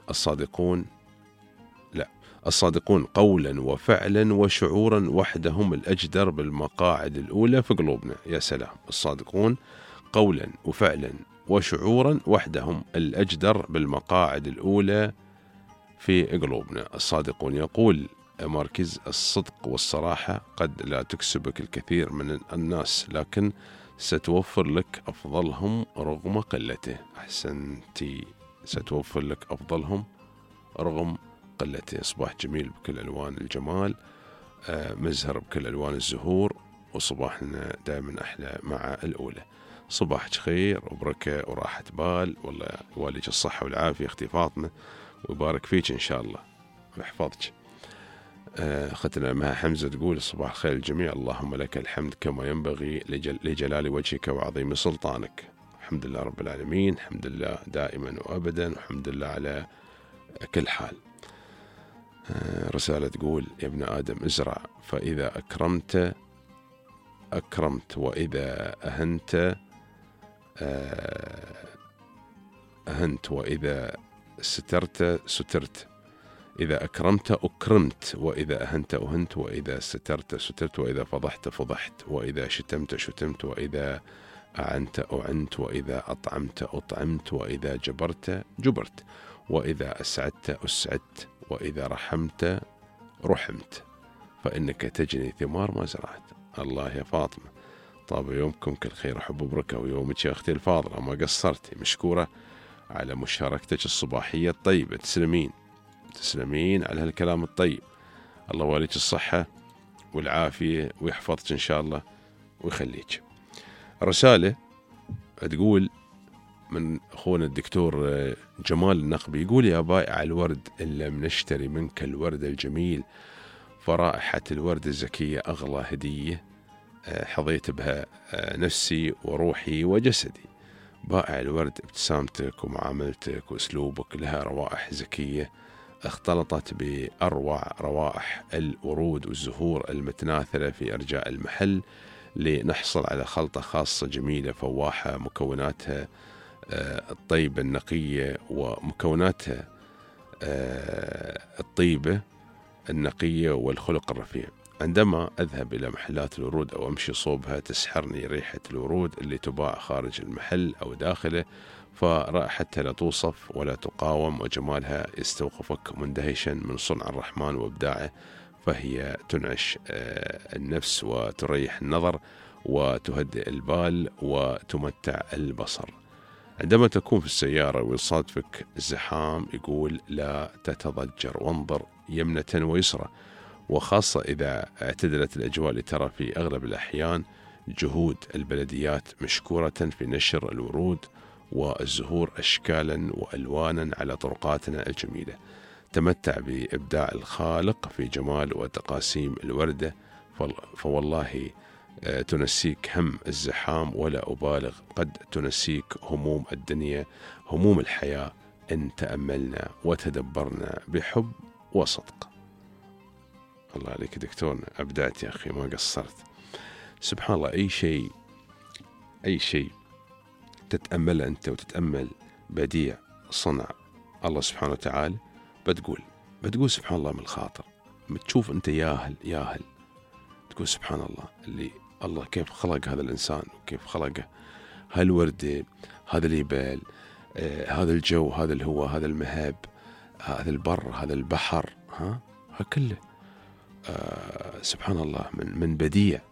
الصادقون قولا وفعلا وشعورا وحدهم الأجدر بالمقاعد الأولى في قلوبنا. يا سلام، الصادقون قولا وفعلا وشعورا وحدهم الأجدر بالمقاعد الأولى في قلوبنا. الصادقون يقول ماركيز الصدق والصراحة قد لا تكسبك الكثير من الناس، لكن ستوفر لك أفضلهم رغم قلته. أحسنتي، ستوفر لك أفضلهم رغم قلته. صباح جميل بكل ألوان الجمال، مزهر بكل ألوان الزهور، وصباحنا دائما أحلى مع الأولى. صباحك خير وبركة وراحة بال، والله والدك الصحة والعافية أختي فاطمة، ويبارك فيك إن شاء الله ويحفظك. أختنا مها حمزة تقول صباح الخير الجميع، اللهم لك الحمد كما ينبغي لجلال وجهك وعظيم سلطانك. الحمد لله رب العالمين، الحمد لله دائما وأبدا، والحمد لله على كل حال. رسالة تقول يا ابن آدم ازرع فإذا أكرمت أكرمت وإذا أهنت أهنت، وإذا سترت. إذا أكرمت أكرمت، وإذا أهنت أهنت، وإذا سترت، وإذا فضحت، وإذا شتمت، وإذا أعنت أعنت، وإذا أطعمت أطعمت، وإذا جبرت، وإذا أسعدت، وإذا رحمت رحمت، فإنك تجني ثمار ما زرعت. الله يا فاطمة، طاب يومكم كل خير وحب وبركة، ويومك يا أختي الفاضلة ما قصرتي، مشكورة على مشاركتك الصباحية الطيبة. تسلمين على هالكلام الطيب. الله واليك الصحة والعافية ويحفظك إن شاء الله ويخليك. رسالة تقول من أخونا الدكتور جمال النقبي، يقول: يا بائع الورد إن لم نشتري منك الورد الجميل، فرائحة الورد الزكية أغلى هدية حظيت بها نفسي وروحي وجسدي. بائع الورد، ابتسامتك ومعاملتك وأسلوبك لها روائح زكية اختلطت بأروع روائح الورود والزهور المتناثرة في أرجاء المحل، لنحصل على خلطة خاصة جميلة فواحة، مكوناتها الطيبة النقية، ومكوناتها الطيبة النقية والخلق الرفيع. عندما أذهب إلى محلات الورود أو أمشي صوبها تسحرني ريحة الورود اللي تباع خارج المحل أو داخله، فرائحتها لا توصف ولا تقاوم، وجمالها يستوقفك مندهشا من صنع الرحمن وإبداعه، فهي تنعش النفس وتريح النظر وتهدئ البال وتمتع البصر. عندما تكون في السيارة ويصادفك الزحام، يقول: لا تتضجر وانظر يمنة ويسرى، وخاصة إذا اعتدلت الأجواء، لترى في أغلب الأحيان جهود البلديات مشكورة في نشر الورود والزهور أشكالا وألوانا على طرقاتنا الجميلة. تمتع بإبداع الخالق في جمال وتقاسيم الوردة، فوالله تنسيك هم الزحام، ولا أبالغ، قد تنسيك هموم الدنيا، هموم الحياة، إن تأملنا وتدبرنا بحب وصدق. الله عليك دكتورنا، أبدعت يا أخي ما قصرت. سبحان الله، أي شيء تتأمل أنت وتتأمل بديع صنع الله سبحانه وتعالى، بتقول سبحان الله من الخاطر. بتشوف أنت ياهل تقول سبحان الله، اللي الله كيف خلق هذا الإنسان، وكيف خلقه، هالوردة، هذا الجبال، هذا الجو، هذا الهواء، هذا المهب، هذا البر، هذا البحر، كله سبحان الله من بديع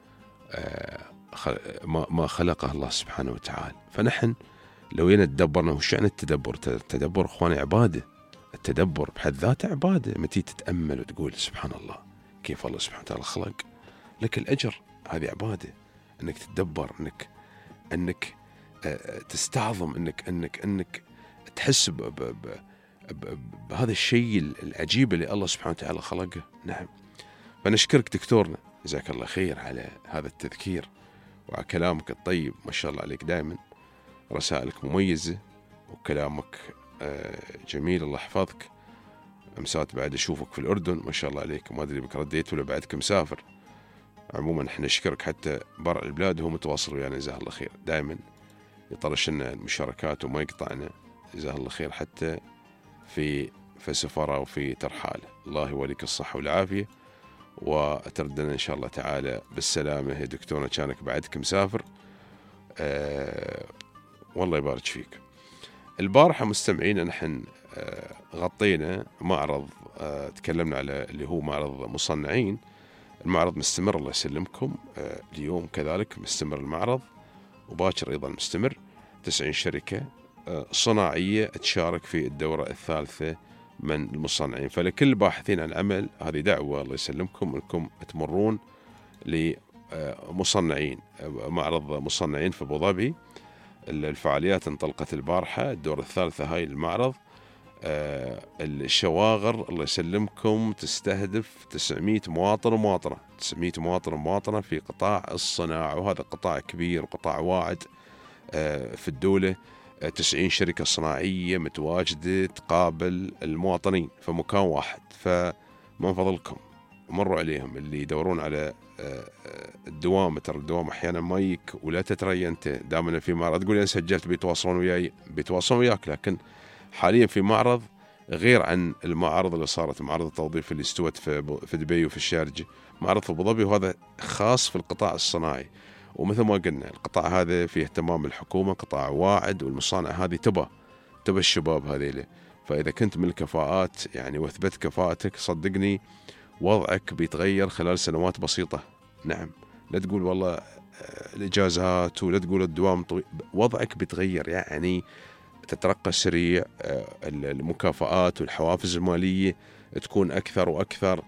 ما خلقه الله سبحانه وتعالى. فنحن لو يتدبرنا، وش يعني التدبر؟ التدبر اخواني عبادة. التدبر بحد ذاته عبادة. متى تتأمل وتقول سبحان الله كيف الله سبحانه وتعالى خلق، لك الأجر. هذه عبادة، انك تتدبر، انك تستعظم، انك تحس بهذا الشيء العجيب اللي الله سبحانه وتعالى خلقه. نعم. فنشكرك دكتورنا، جزاك الله خير على هذا التذكير وعلى كلامك الطيب. ما شاء الله عليك، دائما رسائلك مميزة وكلامك جميل، الله يحفظك. أمسات بعد أشوفك في الأردن، ما شاء الله عليك، ما أدري بك رديت ولا بعدك مسافر. عموما احنا نشكرك، حتى برا البلاد هو متواصل ويانا، جزاه الله خير، دائما يطرش لنا المشاركات وما يقطعنا، جزاه الله خير، حتى في سفرة وفي ترحالة. الله يوليك الصحة والعافية، وأتردنا إن شاء الله تعالى بالسلامة. يا دكتورنا كانك بعدك مسافر، والله يبارك فيك. البارحة مستمعين نحن غطينا معرض، تكلمنا على اللي هو معرض مصنعين. المعرض مستمر الله يسلمكم، اليوم كذلك مستمر المعرض، وباكر أيضا مستمر. 90 شركة صناعية تشارك في الدورة الثالثة من المصنعين. فلكل باحثين عن عمل هذه دعوة الله يسلمكم أنكم تمرون لمصنعين، معرض مصنعين في أبو ظبي. الفعاليات انطلقت البارحة، الدورة الثالثة هاي المعرض. الشواغر الله يسلمكم تستهدف 900 مواطن ومواطنة، 900 مواطن ومواطنة في قطاع الصناعة، وهذا قطاع كبير وقطاع واعد في الدولة. 90 شركة صناعية متواجدة تقابل المواطنين في مكان واحد. فمن فضلكم مروا عليهم اللي يدورون على الدوام، ترى الدوام أحيانا ما يك ولا تتري أنت دائما في معرض تقول أنا سجلت بيتواصلون وياي، بيتواصلون وياك، لكن حاليا في معرض غير عن المعارض اللي صارت، معرض التوظيف اللي استوت في دبي وفي الشارجة، معرض في أبو ظبي، وهذا خاص في القطاع الصناعي. ومثل ما قلنا القطاع هذا فيه اهتمام الحكومة، قطاع واعد، والمصانع هذه تبى الشباب هذيله. فإذا كنت من الكفاءات يعني واثبت كفاءتك، صدقني وضعك بيتغير خلال سنوات بسيطة. نعم، لا تقول والله الإجازات ولا تقول الدوام طويل، وضعك بيتغير، يعني تترقى سريع، المكافآت والحوافز المالية تكون أكثر وأكثر.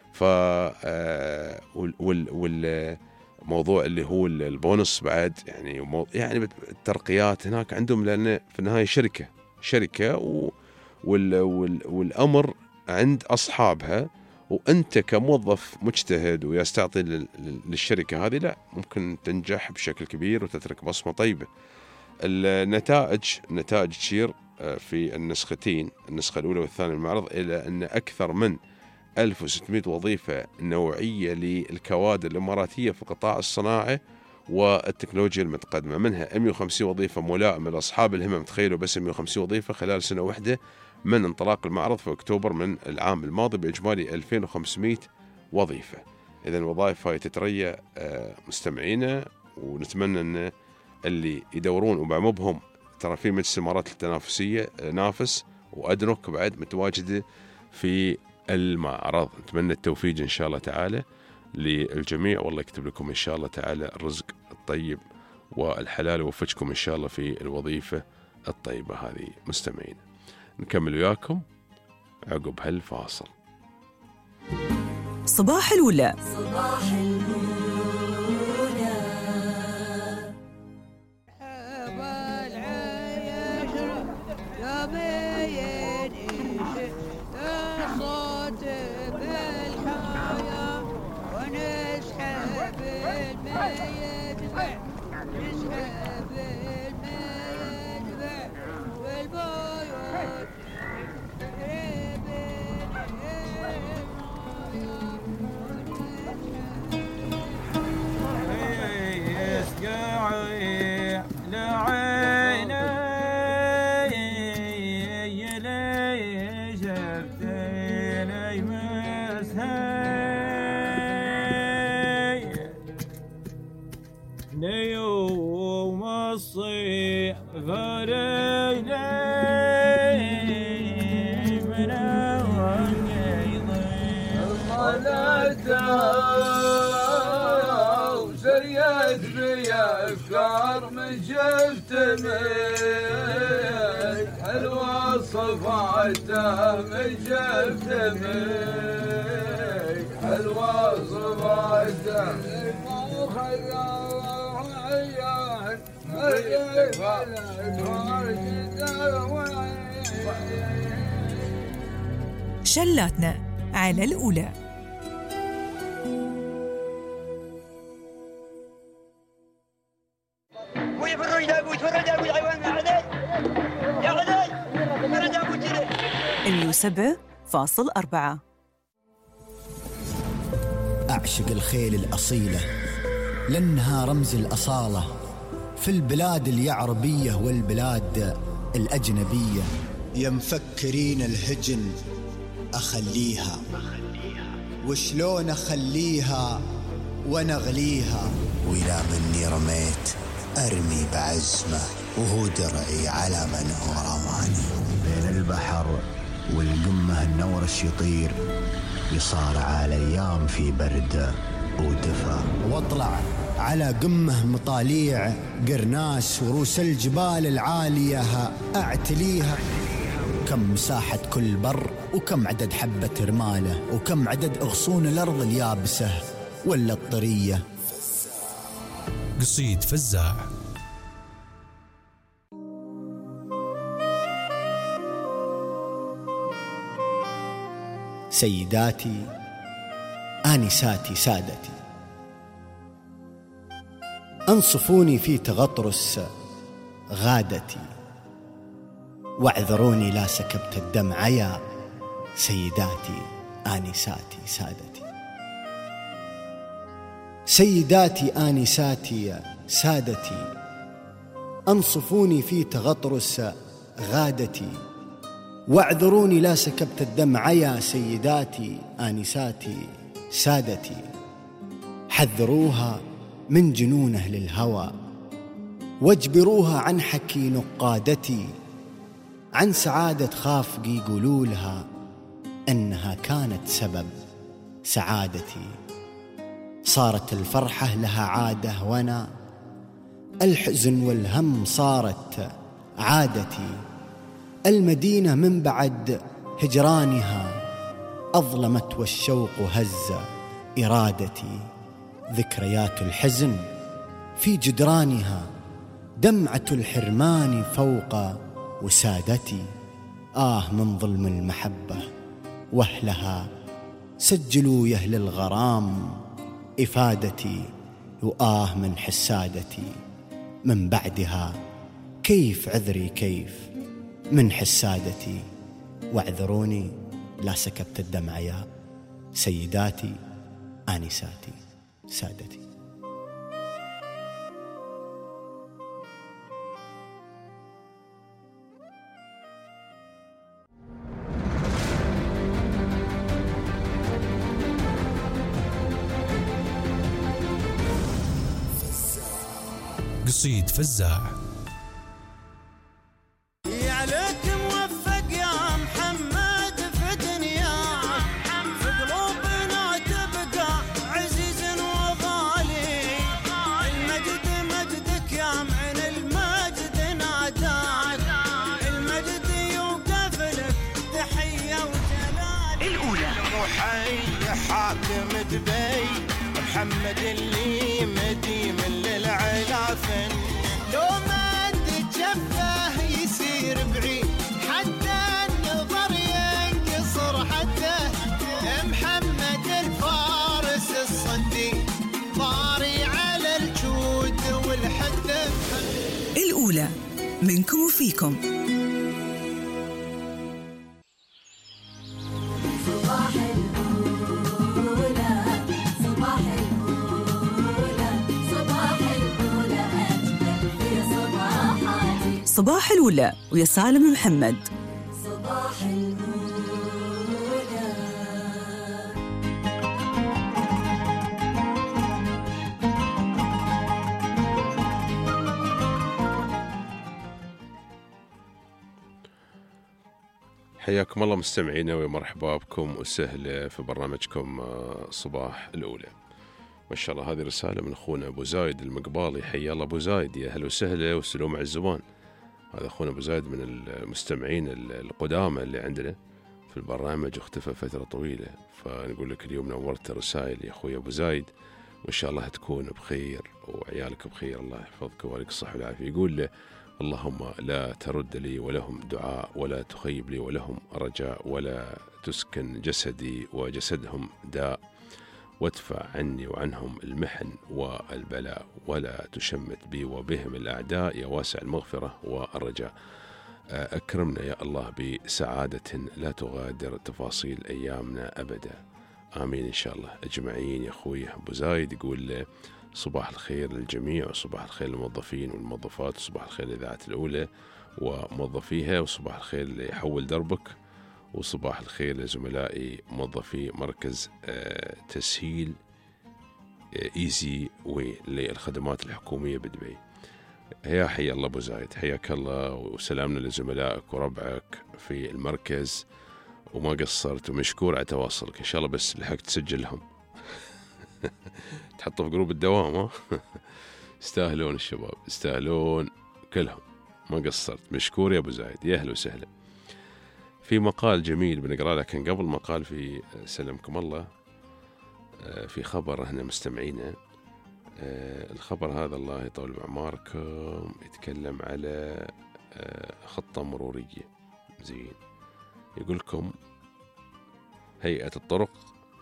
والموضوع اللي هو البونص بعد، يعني الترقيات هناك عندهم، لأن في النهاية شركة والأمر عند أصحابها، وأنت كموظف مجتهد ويستعطي للشركة هذه، لا ممكن تنجح بشكل كبير وتترك بصمة طيبة. النتائج تشير في النسختين، النسخة الأولى والثانية من المعرض، إلى أن أكثر من 1600 وظيفة نوعية للكوادر الإماراتية في قطاع الصناعة والتكنولوجيا المتقدمة، منها 150 وظيفة ملائمة لأصحاب الهمم. تخيلوا بس 150 وظيفة خلال سنة واحدة من انطلاق المعرض في أكتوبر من العام الماضي، بإجمالي 2500 وظيفة. إذن الوظائف هاي تتريى مستمعينا، ونتمنى أن اللي يدورون وبعمبهم، ترى في مجلس الإمارات التنافسية نافس وأدنوك بعد متواجدة في المعرض. نتمنى التوفيق إن شاء الله تعالى للجميع، والله يكتب لكم إن شاء الله تعالى الرزق الطيب والحلال، ووفقكم إن شاء الله في الوظيفة الطيبة هذه. مستمعين، نكمل وياكم عقب هالفاصل.
صباح الولا.
وسريت بي أفكار من شفت منك، حلوة صفعتها من شفت منك، حلوة صفعتها
شلاتنا على الأولى. اللي 7.4.
أعشق الخيل الأصيلة لأنها رمز الأصالة في البلاد اليعربية والبلاد الأجنبية.
يا مفكرين الهجن أخليها، وشلون أخليها ونغليها،
وإلى مني رميت أرمي بعزمه، وهو درعي على من هو رماني.
بين البحر والقمة النورش يطير، يصارع الأيام في برد ودفا،
واطلع على قمه مطاليع قرناس وروس الجبال العالية أعتليها. كم مساحة كل بر، وكم عدد حبة رماله، وكم عدد أغصون الأرض اليابسة ولا الطرية.
قصيد فزاع.
سيداتي آنساتي سادتي، أنصفوني في تغطرس غادتي، واعذروني لا سكبت الدمع يا سيداتي آنساتي سادتي. سيداتي آنساتي سادتي، أنصفوني في تغطرس غادتي، واعذروني لا سكبت الدمع يا سيداتي آنساتي سادتي. حذروها من جنون أهل الهوى، واجبروها عن حكي نقادتي، عن سعادة خافقي يقولوا لها أنها كانت سبب سعادتي. صارت الفرحة لها عادة وأنا الحزن والهم صارت عادتي. المدينة من بعد هجرانها أظلمت والشوق هز إرادتي. ذكريات الحزن في جدرانها، دمعة الحرمان فوق وسادتي. من ظلم المحبة وأهلها، سجلوا يا أهل الغرام إفادتي. من حسادتي من بعدها، كيف عذري كيف من حسادتي. واعذروني لا سكبت الدمع يا سيداتي آنساتي سادتي.
قصيد فزاع.
يعلك موفق يا محمد في دنياك، في قلوبنا تبقى عزيز وغالي. المجد مجدك يا من المجد ناداك، المجد يوقف لك تحية وجلال. الأولى وحي حاكم دبي محمد اللي مدي من للعلافن، لو ما تجفه يصير بعيد حتى النظر ينقصر حده. محمد الفارس الصدي طاري على الجود والحده.
الأولى منكم وفيكم. صباح الأولى ويا سالم محمد.
صباح الأولى.
حياكم الله مستمعينا ومرحبا بكم وسهلا في برنامجكم صباح الأولى. ما شاء الله هذه رسالة من أخونا أبو زايد المقبالي. حيا الله أبو زايد، يا أهلا وسهلا والسلام على الزبان. هذا أخونا أبو زايد من المستمعين القدامى اللي عندنا في البرنامج، واختفى فترة طويلة، فنقول لك اليوم نورت رسائل يا أخوي أبو زايد، وإن شاء الله تكون بخير وعيالك بخير، الله يحفظك ويبارك الصحة والعافية. يقول له اللهم لا ترد لي ولهم دعاء، ولا تخيب لي ولهم رجاء، ولا تسكن جسدي وجسدهم داء، وادفع عني وعنهم المحن والبلاء، ولا تشمت بي وبهم الأعداء، يا واسع المغفرة والرجاء. أكرمنا يا الله بسعادة لا تغادر تفاصيل أيامنا أبدا، آمين إن شاء الله أجمعين. يا أخوي أبو زايد يقول صباح الخير للجميع، وصباح الخير للموظفين والموظفات، وصباح الخير للإذاعة الأولى وموظفيها، وصباح الخير اللي يحول دربك، وصباح الخير لزملائي موظفي مركز تسهيل إيزي وي للخدمات الحكومية بدبي. يا حي الله أبو زايد، حياك الله وسلامنا لزملائك وربعك في المركز، وما قصرت ومشكور على تواصلك. إن شاء الله بس لحقت تسجل لهم تحطوا في جروب الدوام. يستاهلون الشباب، يستاهلون كلهم، ما قصرت. مشكور يا أبو زايد، يا أهلا وسهلا. في مقال جميل بنقرأ لكن قبل مقال في سلمكم الله في خبر هنا مستمعينا. الخبر هذا الله يطول بعماركم يتكلم على خطة مرورية. زين، يقولكم هيئة الطرق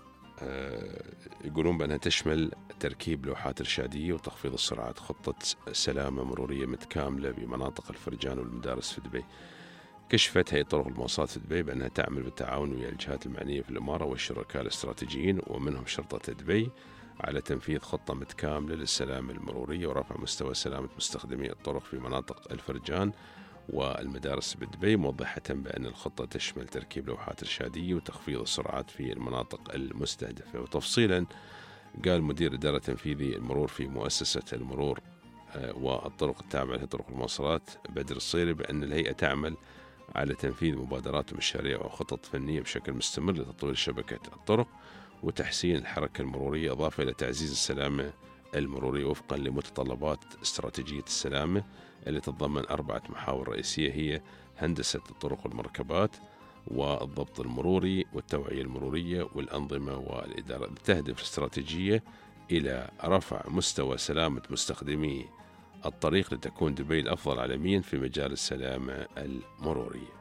يقولون بأنها تشمل تركيب لوحات إرشادية وتخفيض السرعات، خطة سلامة مرورية متكاملة بمناطق الفرجان والمدارس في دبي. كشفت هيئة طرق المواصلات في دبي بأنها تعمل بالتعاون ويا الجهات المعنية في الإمارة والشركاء الاستراتيجيين ومنهم شرطة دبي على تنفيذ خطة متكاملة للسلامة المرورية ورفع مستوى سلامة مستخدمي الطرق في مناطق الفرجان والمدارس بدبي، موضحة بأن الخطة تشمل تركيب لوحات إرشادية وتخفيض السرعات في المناطق المستهدفة. وتفصيلا قال مدير إدارة تنفيذي المرور في مؤسسة المرور والطرق التابعة لطرق المواصلات بدر الصيري بأن الهيئة تعمل على تنفيذ مبادرات ومشاريع وخطط فنية بشكل مستمر لتطوير شبكة الطرق وتحسين الحركة المرورية، إضافة إلى تعزيز السلامة المرورية وفقا لمتطلبات استراتيجية السلامة اللي تتضمن 4 محاور رئيسية هي هندسة الطرق والمركبات والضبط المروري والتوعية المرورية والأنظمة والإدارة. تهدف الاستراتيجية إلى رفع مستوى سلامة مستخدمي الطريق لتكون دبي الأفضل عالميا في مجال السلامة المرورية.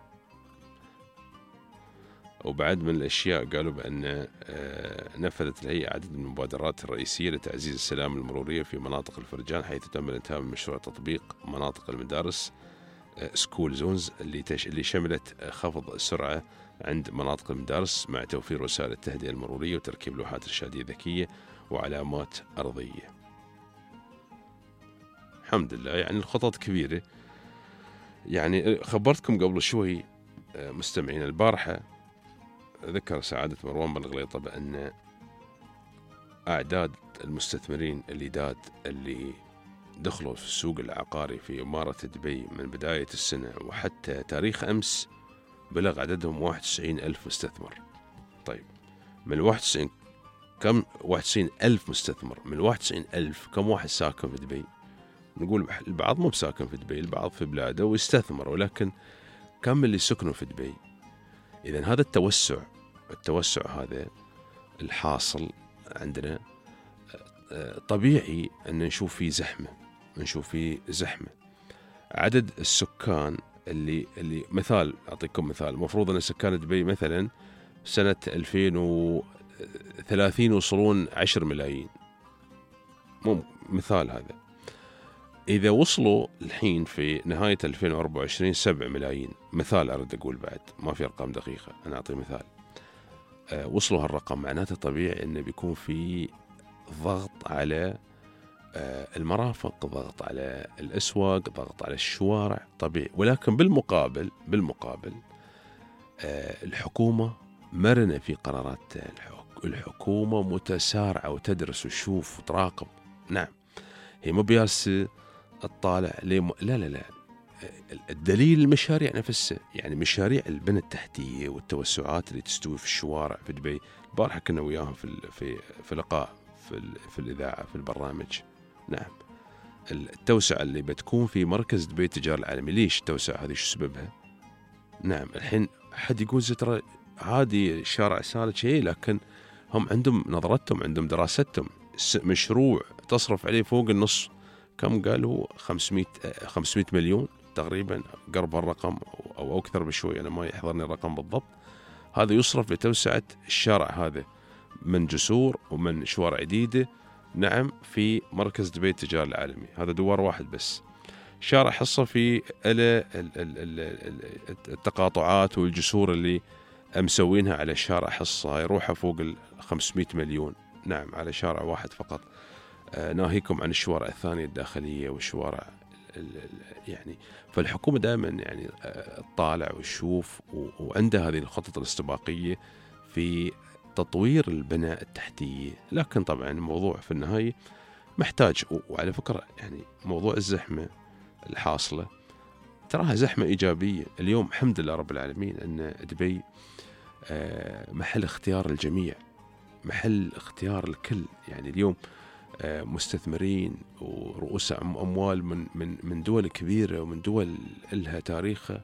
وبعد من الأشياء قالوا بأن نفذت الهيئة عدد من المبادرات الرئيسية لتعزيز السلامة المرورية في مناطق الفرجان، حيث تم الانتهاء من مشروع تطبيق مناطق المدارس سكول زونز اللي شملت خفض السرعة عند مناطق المدارس مع توفير وسائل التهدئة المرورية وتركيب لوحات إرشادية ذكية وعلامات أرضية. الحمد لله، يعني الخطط كبيرة. يعني خبرتكم قبل شوي مستمعين البارحة، ذكر سعادة مروان بالغليطة بأن أعداد المستثمرين اللي دخلوا في السوق العقاري في إمارة دبي من بداية السنة وحتى تاريخ أمس بلغ عددهم 91 ألف مستثمر. طيب من 91 كم 91 ألف مستثمر، من 91 ألف كم واحد ساكن في دبي؟ نقول البعض مو بساكن في دبي، البعض في بلاده ويستثمر، ولكن كم اللي سكنوا في دبي؟ إذن هذا التوسع هذا الحاصل عندنا طبيعي أن نشوف فيه زحمة. عدد السكان اللي مثال أعطيكم مثال، المفروض أن سكان دبي مثلا سنة 2030 يوصلون 10 ملايين، مثال هذا. إذا وصلوا الحين في نهاية 2024 7 ملايين، مثال أريد أقول، بعد ما في أرقام دقيقة، أنا أعطي مثال، وصلوا هالرقم، معناته طبيعي أنه بيكون في ضغط على المرافق، ضغط على الأسواق، ضغط على الشوارع، طبيعي. ولكن بالمقابل الحكومة مرنة في قرارات، الحكومة متسارعة وتدرس وتشوف وتراقب. نعم، هي مو بياسة تطالع لا، الدليل المشاريع نفسها، يعني مشاريع البنى التحتية والتوسعات اللي تستوي في الشوارع في دبي. البارحة كنا وياهم في لقاء في الإذاعة في البرنامج. نعم، التوسعة اللي بتكون في مركز دبي التجاري العالمي، ليش التوسعة هذه شو سببها؟ نعم، الحين حد يقول ترى عادي شارع سالك شيء، لكن هم عندهم نظرتهم، عندهم دراستهم. مشروع تصرف عليه فوق النص، كم قالوا 500 مليون تقريبا، قرب الرقم أو أكثر بشوي، أنا ما يحضرني الرقم بالضبط. هذا يصرف لتوسعة الشارع هذا من جسور ومن شوارع جديدة. نعم، في مركز دبي التجاري العالمي، هذا دوار واحد بس. شارع حصة في التقاطعات والجسور اللي مسوينها على الشارع حصة يروحها فوق 500 مليون. نعم، على شارع واحد فقط، ناهيكم عن الشوارع الثانية الداخلية والشوارع يعني. فالحكومة دائما يعني تطالع وتشوف وعندها هذه الخطط الاستباقية في تطوير البنى التحتية. لكن طبعا الموضوع في النهاية محتاج، وعلى فكرة يعني موضوع الزحمة الحاصلة تراها زحمة إيجابية اليوم، الحمد لله رب العالمين أن دبي محل اختيار الجميع، محل اختيار الكل. يعني اليوم مستثمرين ورؤوس أموال من دول كبيرة ومن دول لها تاريخها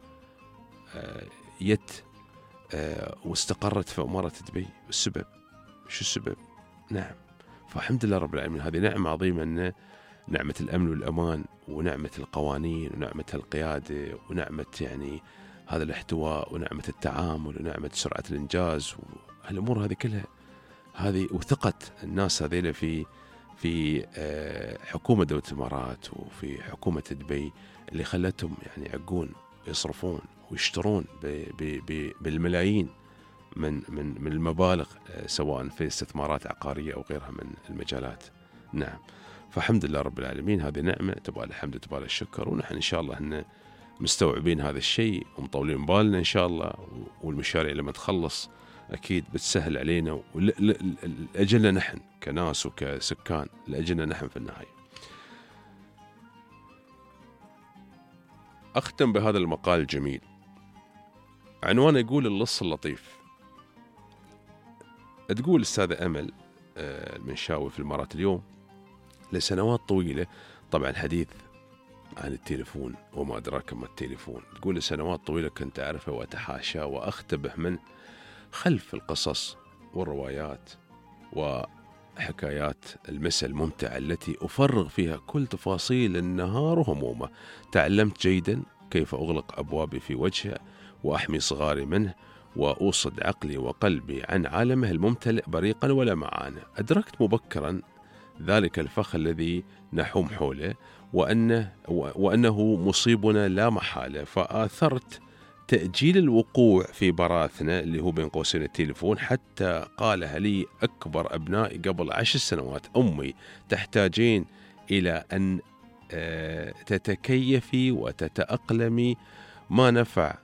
واستقرت في إمارة دبي. السبب شو السبب؟ نعم، فالحمد لله رب العالمين، هذه نعمة عظيمة، أن نعمة الأمن والأمان ونعمة القوانين ونعمة القيادة ونعمة يعني هذا الاحتواء ونعمة التعامل ونعمة سرعة الإنجاز والأمور هذه كلها، هذه وثقة الناس هذيلا في حكومة دولة الإمارات وفي حكومة دبي، اللي خلتهم يعني يعقون يصرفون ويشترون بالملايين من المبالغ سواء في استثمارات عقارية أو غيرها من المجالات. نعم، فالحمد لله رب العالمين، هذه نعمة تبغى الحمد تبغى الشكر، ونحن إن شاء الله إن مستوعبين هذا الشيء ومطولين بالنا إن شاء الله، والمشاريع لما تخلص أكيد بتسهل علينا لأجلنا نحن كناس وكسكان، لأجلنا نحن في النهاية. أختم بهذا المقال الجميل، عنوانه يقول اللص اللطيف. تقول الأستاذة أمل المنشاوي في الإمارات اليوم: لسنوات طويلة، طبعا الحديث عن التليفون وما أدراك ما التليفون، تقول لسنوات طويلة كنت أعرفه وأتحاشى وأختبه من خلف القصص والروايات وحكايات المسا الممتعة التي أفرغ فيها كل تفاصيل النهار وهمومه. تعلمت جيدا كيف أغلق أبوابي في وجهه وأحمي صغاري منه، وأوصد عقلي وقلبي عن عالمه الممتلئ بريقا ولمعانه. أدركت مبكرا ذلك الفخ الذي نحوم حوله وأنه مصيبنا لا محالة، فآثرت تأجيل الوقوع في براثنا اللي هو بين قوسين التليفون، حتى قالها لي أكبر أبنائي قبل 10 سنوات: أمي تحتاجين إلى أن تتكيفي وتتأقلمي، ما نفع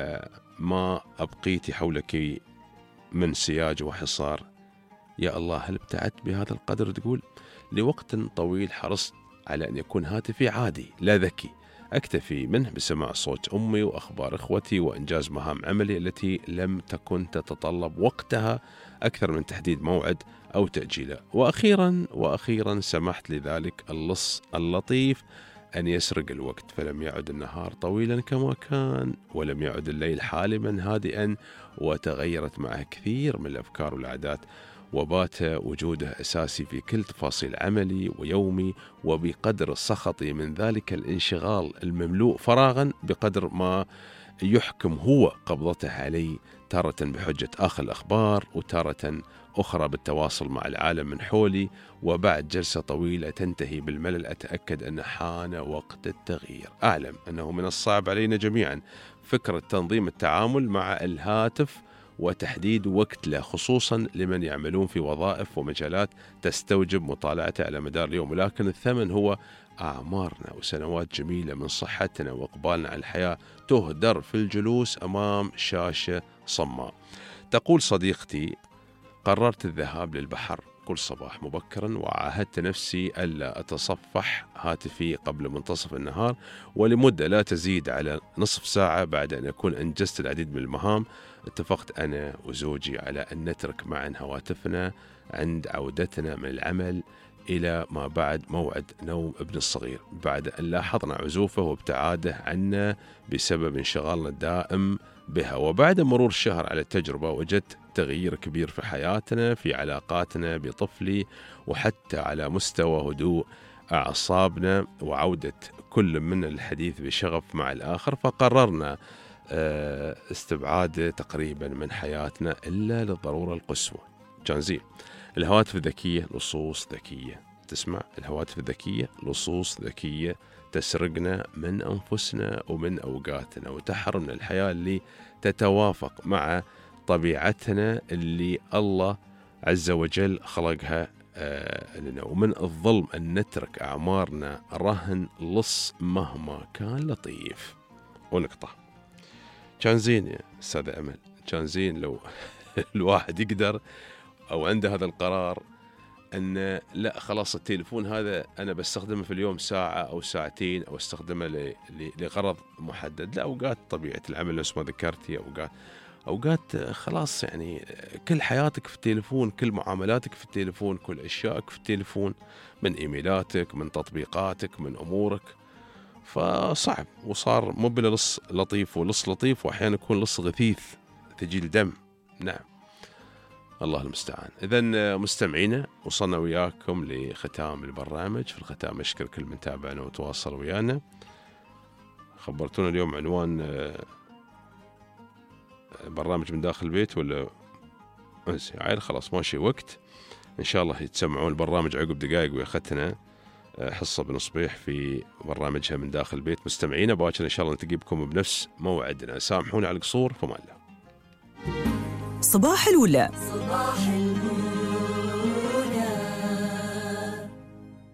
ما أبقيت حولك من سياج وحصار. يا الله، هل ابتعدت بهذا القدر؟ تقول: لوقت طويل حرصت على أن يكون هاتفي عادي لا ذكي، أكتفي منه بسماع صوت أمي وأخبار إخوتي وإنجاز مهام عملي التي لم تكن تتطلب وقتها أكثر من تحديد موعد أو تأجيله. وأخيرا سمحت لذلك اللص اللطيف أن يسرق الوقت، فلم يعد النهار طويلا كما كان، ولم يعد الليل حالما هادئا، وتغيرت معه كثير من الأفكار والعادات، وبات وجوده أساسي في كل تفاصيل عملي ويومي. وبقدر سخطي من ذلك الانشغال المملوء فراغا، بقدر ما يحكم هو قبضته علي، تارة بحجة آخر الأخبار، وتارة أخرى بالتواصل مع العالم من حولي. وبعد جلسة طويلة تنتهي بالملل، أتأكد أن حان وقت التغيير. أعلم أنه من الصعب علينا جميعا فكرة تنظيم التعامل مع الهاتف وتحديد وقت له، خصوصا لمن يعملون في وظائف ومجالات تستوجب مطالعته على مدار اليوم، ولكن الثمن هو أعمارنا وسنوات جميلة من صحتنا وإقبالنا على الحياة تهدر في الجلوس أمام شاشة صماء. تقول صديقتي: قررت الذهاب للبحر كل صباح مبكرا، وعاهدت نفسي ألا أتصفح هاتفي قبل منتصف النهار ولمدة لا تزيد على نصف ساعة بعد أن أكون أنجزت العديد من المهام. اتفقت أنا وزوجي على أن نترك معا هواتفنا عند عودتنا من العمل إلى ما بعد موعد نوم ابن الصغير، بعد أن لاحظنا عزوفه وابتعاده عنا بسبب انشغالنا الدائم بها. وبعد مرور الشهر على التجربة وجدت تغيير كبير في حياتنا، في علاقاتنا بطفلي، وحتى على مستوى هدوء أعصابنا وعودة كل من الحديث بشغف مع الآخر. فقررنا استبعاده تقريبا من حياتنا إلا للضرورة القصوى. جانزين: الهواتف الذكية لصوص ذكية. تسمع؟ الهواتف الذكية لصوص ذكية تسرقنا من أنفسنا ومن أوقاتنا، وتحرمنا الحياة اللي تتوافق مع طبيعتنا اللي الله عز وجل خلقها لنا. ومن الظلم أن نترك أعمارنا رهن لص مهما كان لطيف. ونقطة. كان زين يا أستاذة أمل، كان زين لو الواحد يقدر أو عنده هذا القرار أن لا خلاص التليفون هذا أنا بستخدمه في اليوم ساعة أو ساعتين، أو استخدمه لغرض محدد، لأوقات طبيعة العمل نفس ما ذكرتي، أوقات خلاص يعني كل حياتك في التليفون، كل معاملاتك في التليفون، كل أشيائك في التليفون، من إيميلاتك، من تطبيقاتك، من أمورك. فصعب، وصار مو بلص لطيف ولص لطيف، وأحيانا يكون لص غثيث ثقيل دم. نعم، الله المستعان. إذن مستمعينا، وصلنا وياكم لختام البرنامج. في الختام أشكر كل من تابعنا وتواصل ويانا. خبرتونا اليوم عنوان برنامج من داخل البيت ولا عيل؟ خلاص ماشي وقت، إن شاء الله يتسمعون البرنامج عقب دقائق ويختنا حصة بن صبيح في برنامجها من داخل البيت. مستمعينا، باكر إن شاء الله نلتقي بكم بنفس موعدنا. سامحوني على القصور، فما الله.
صباح الولا.
صباح الولا.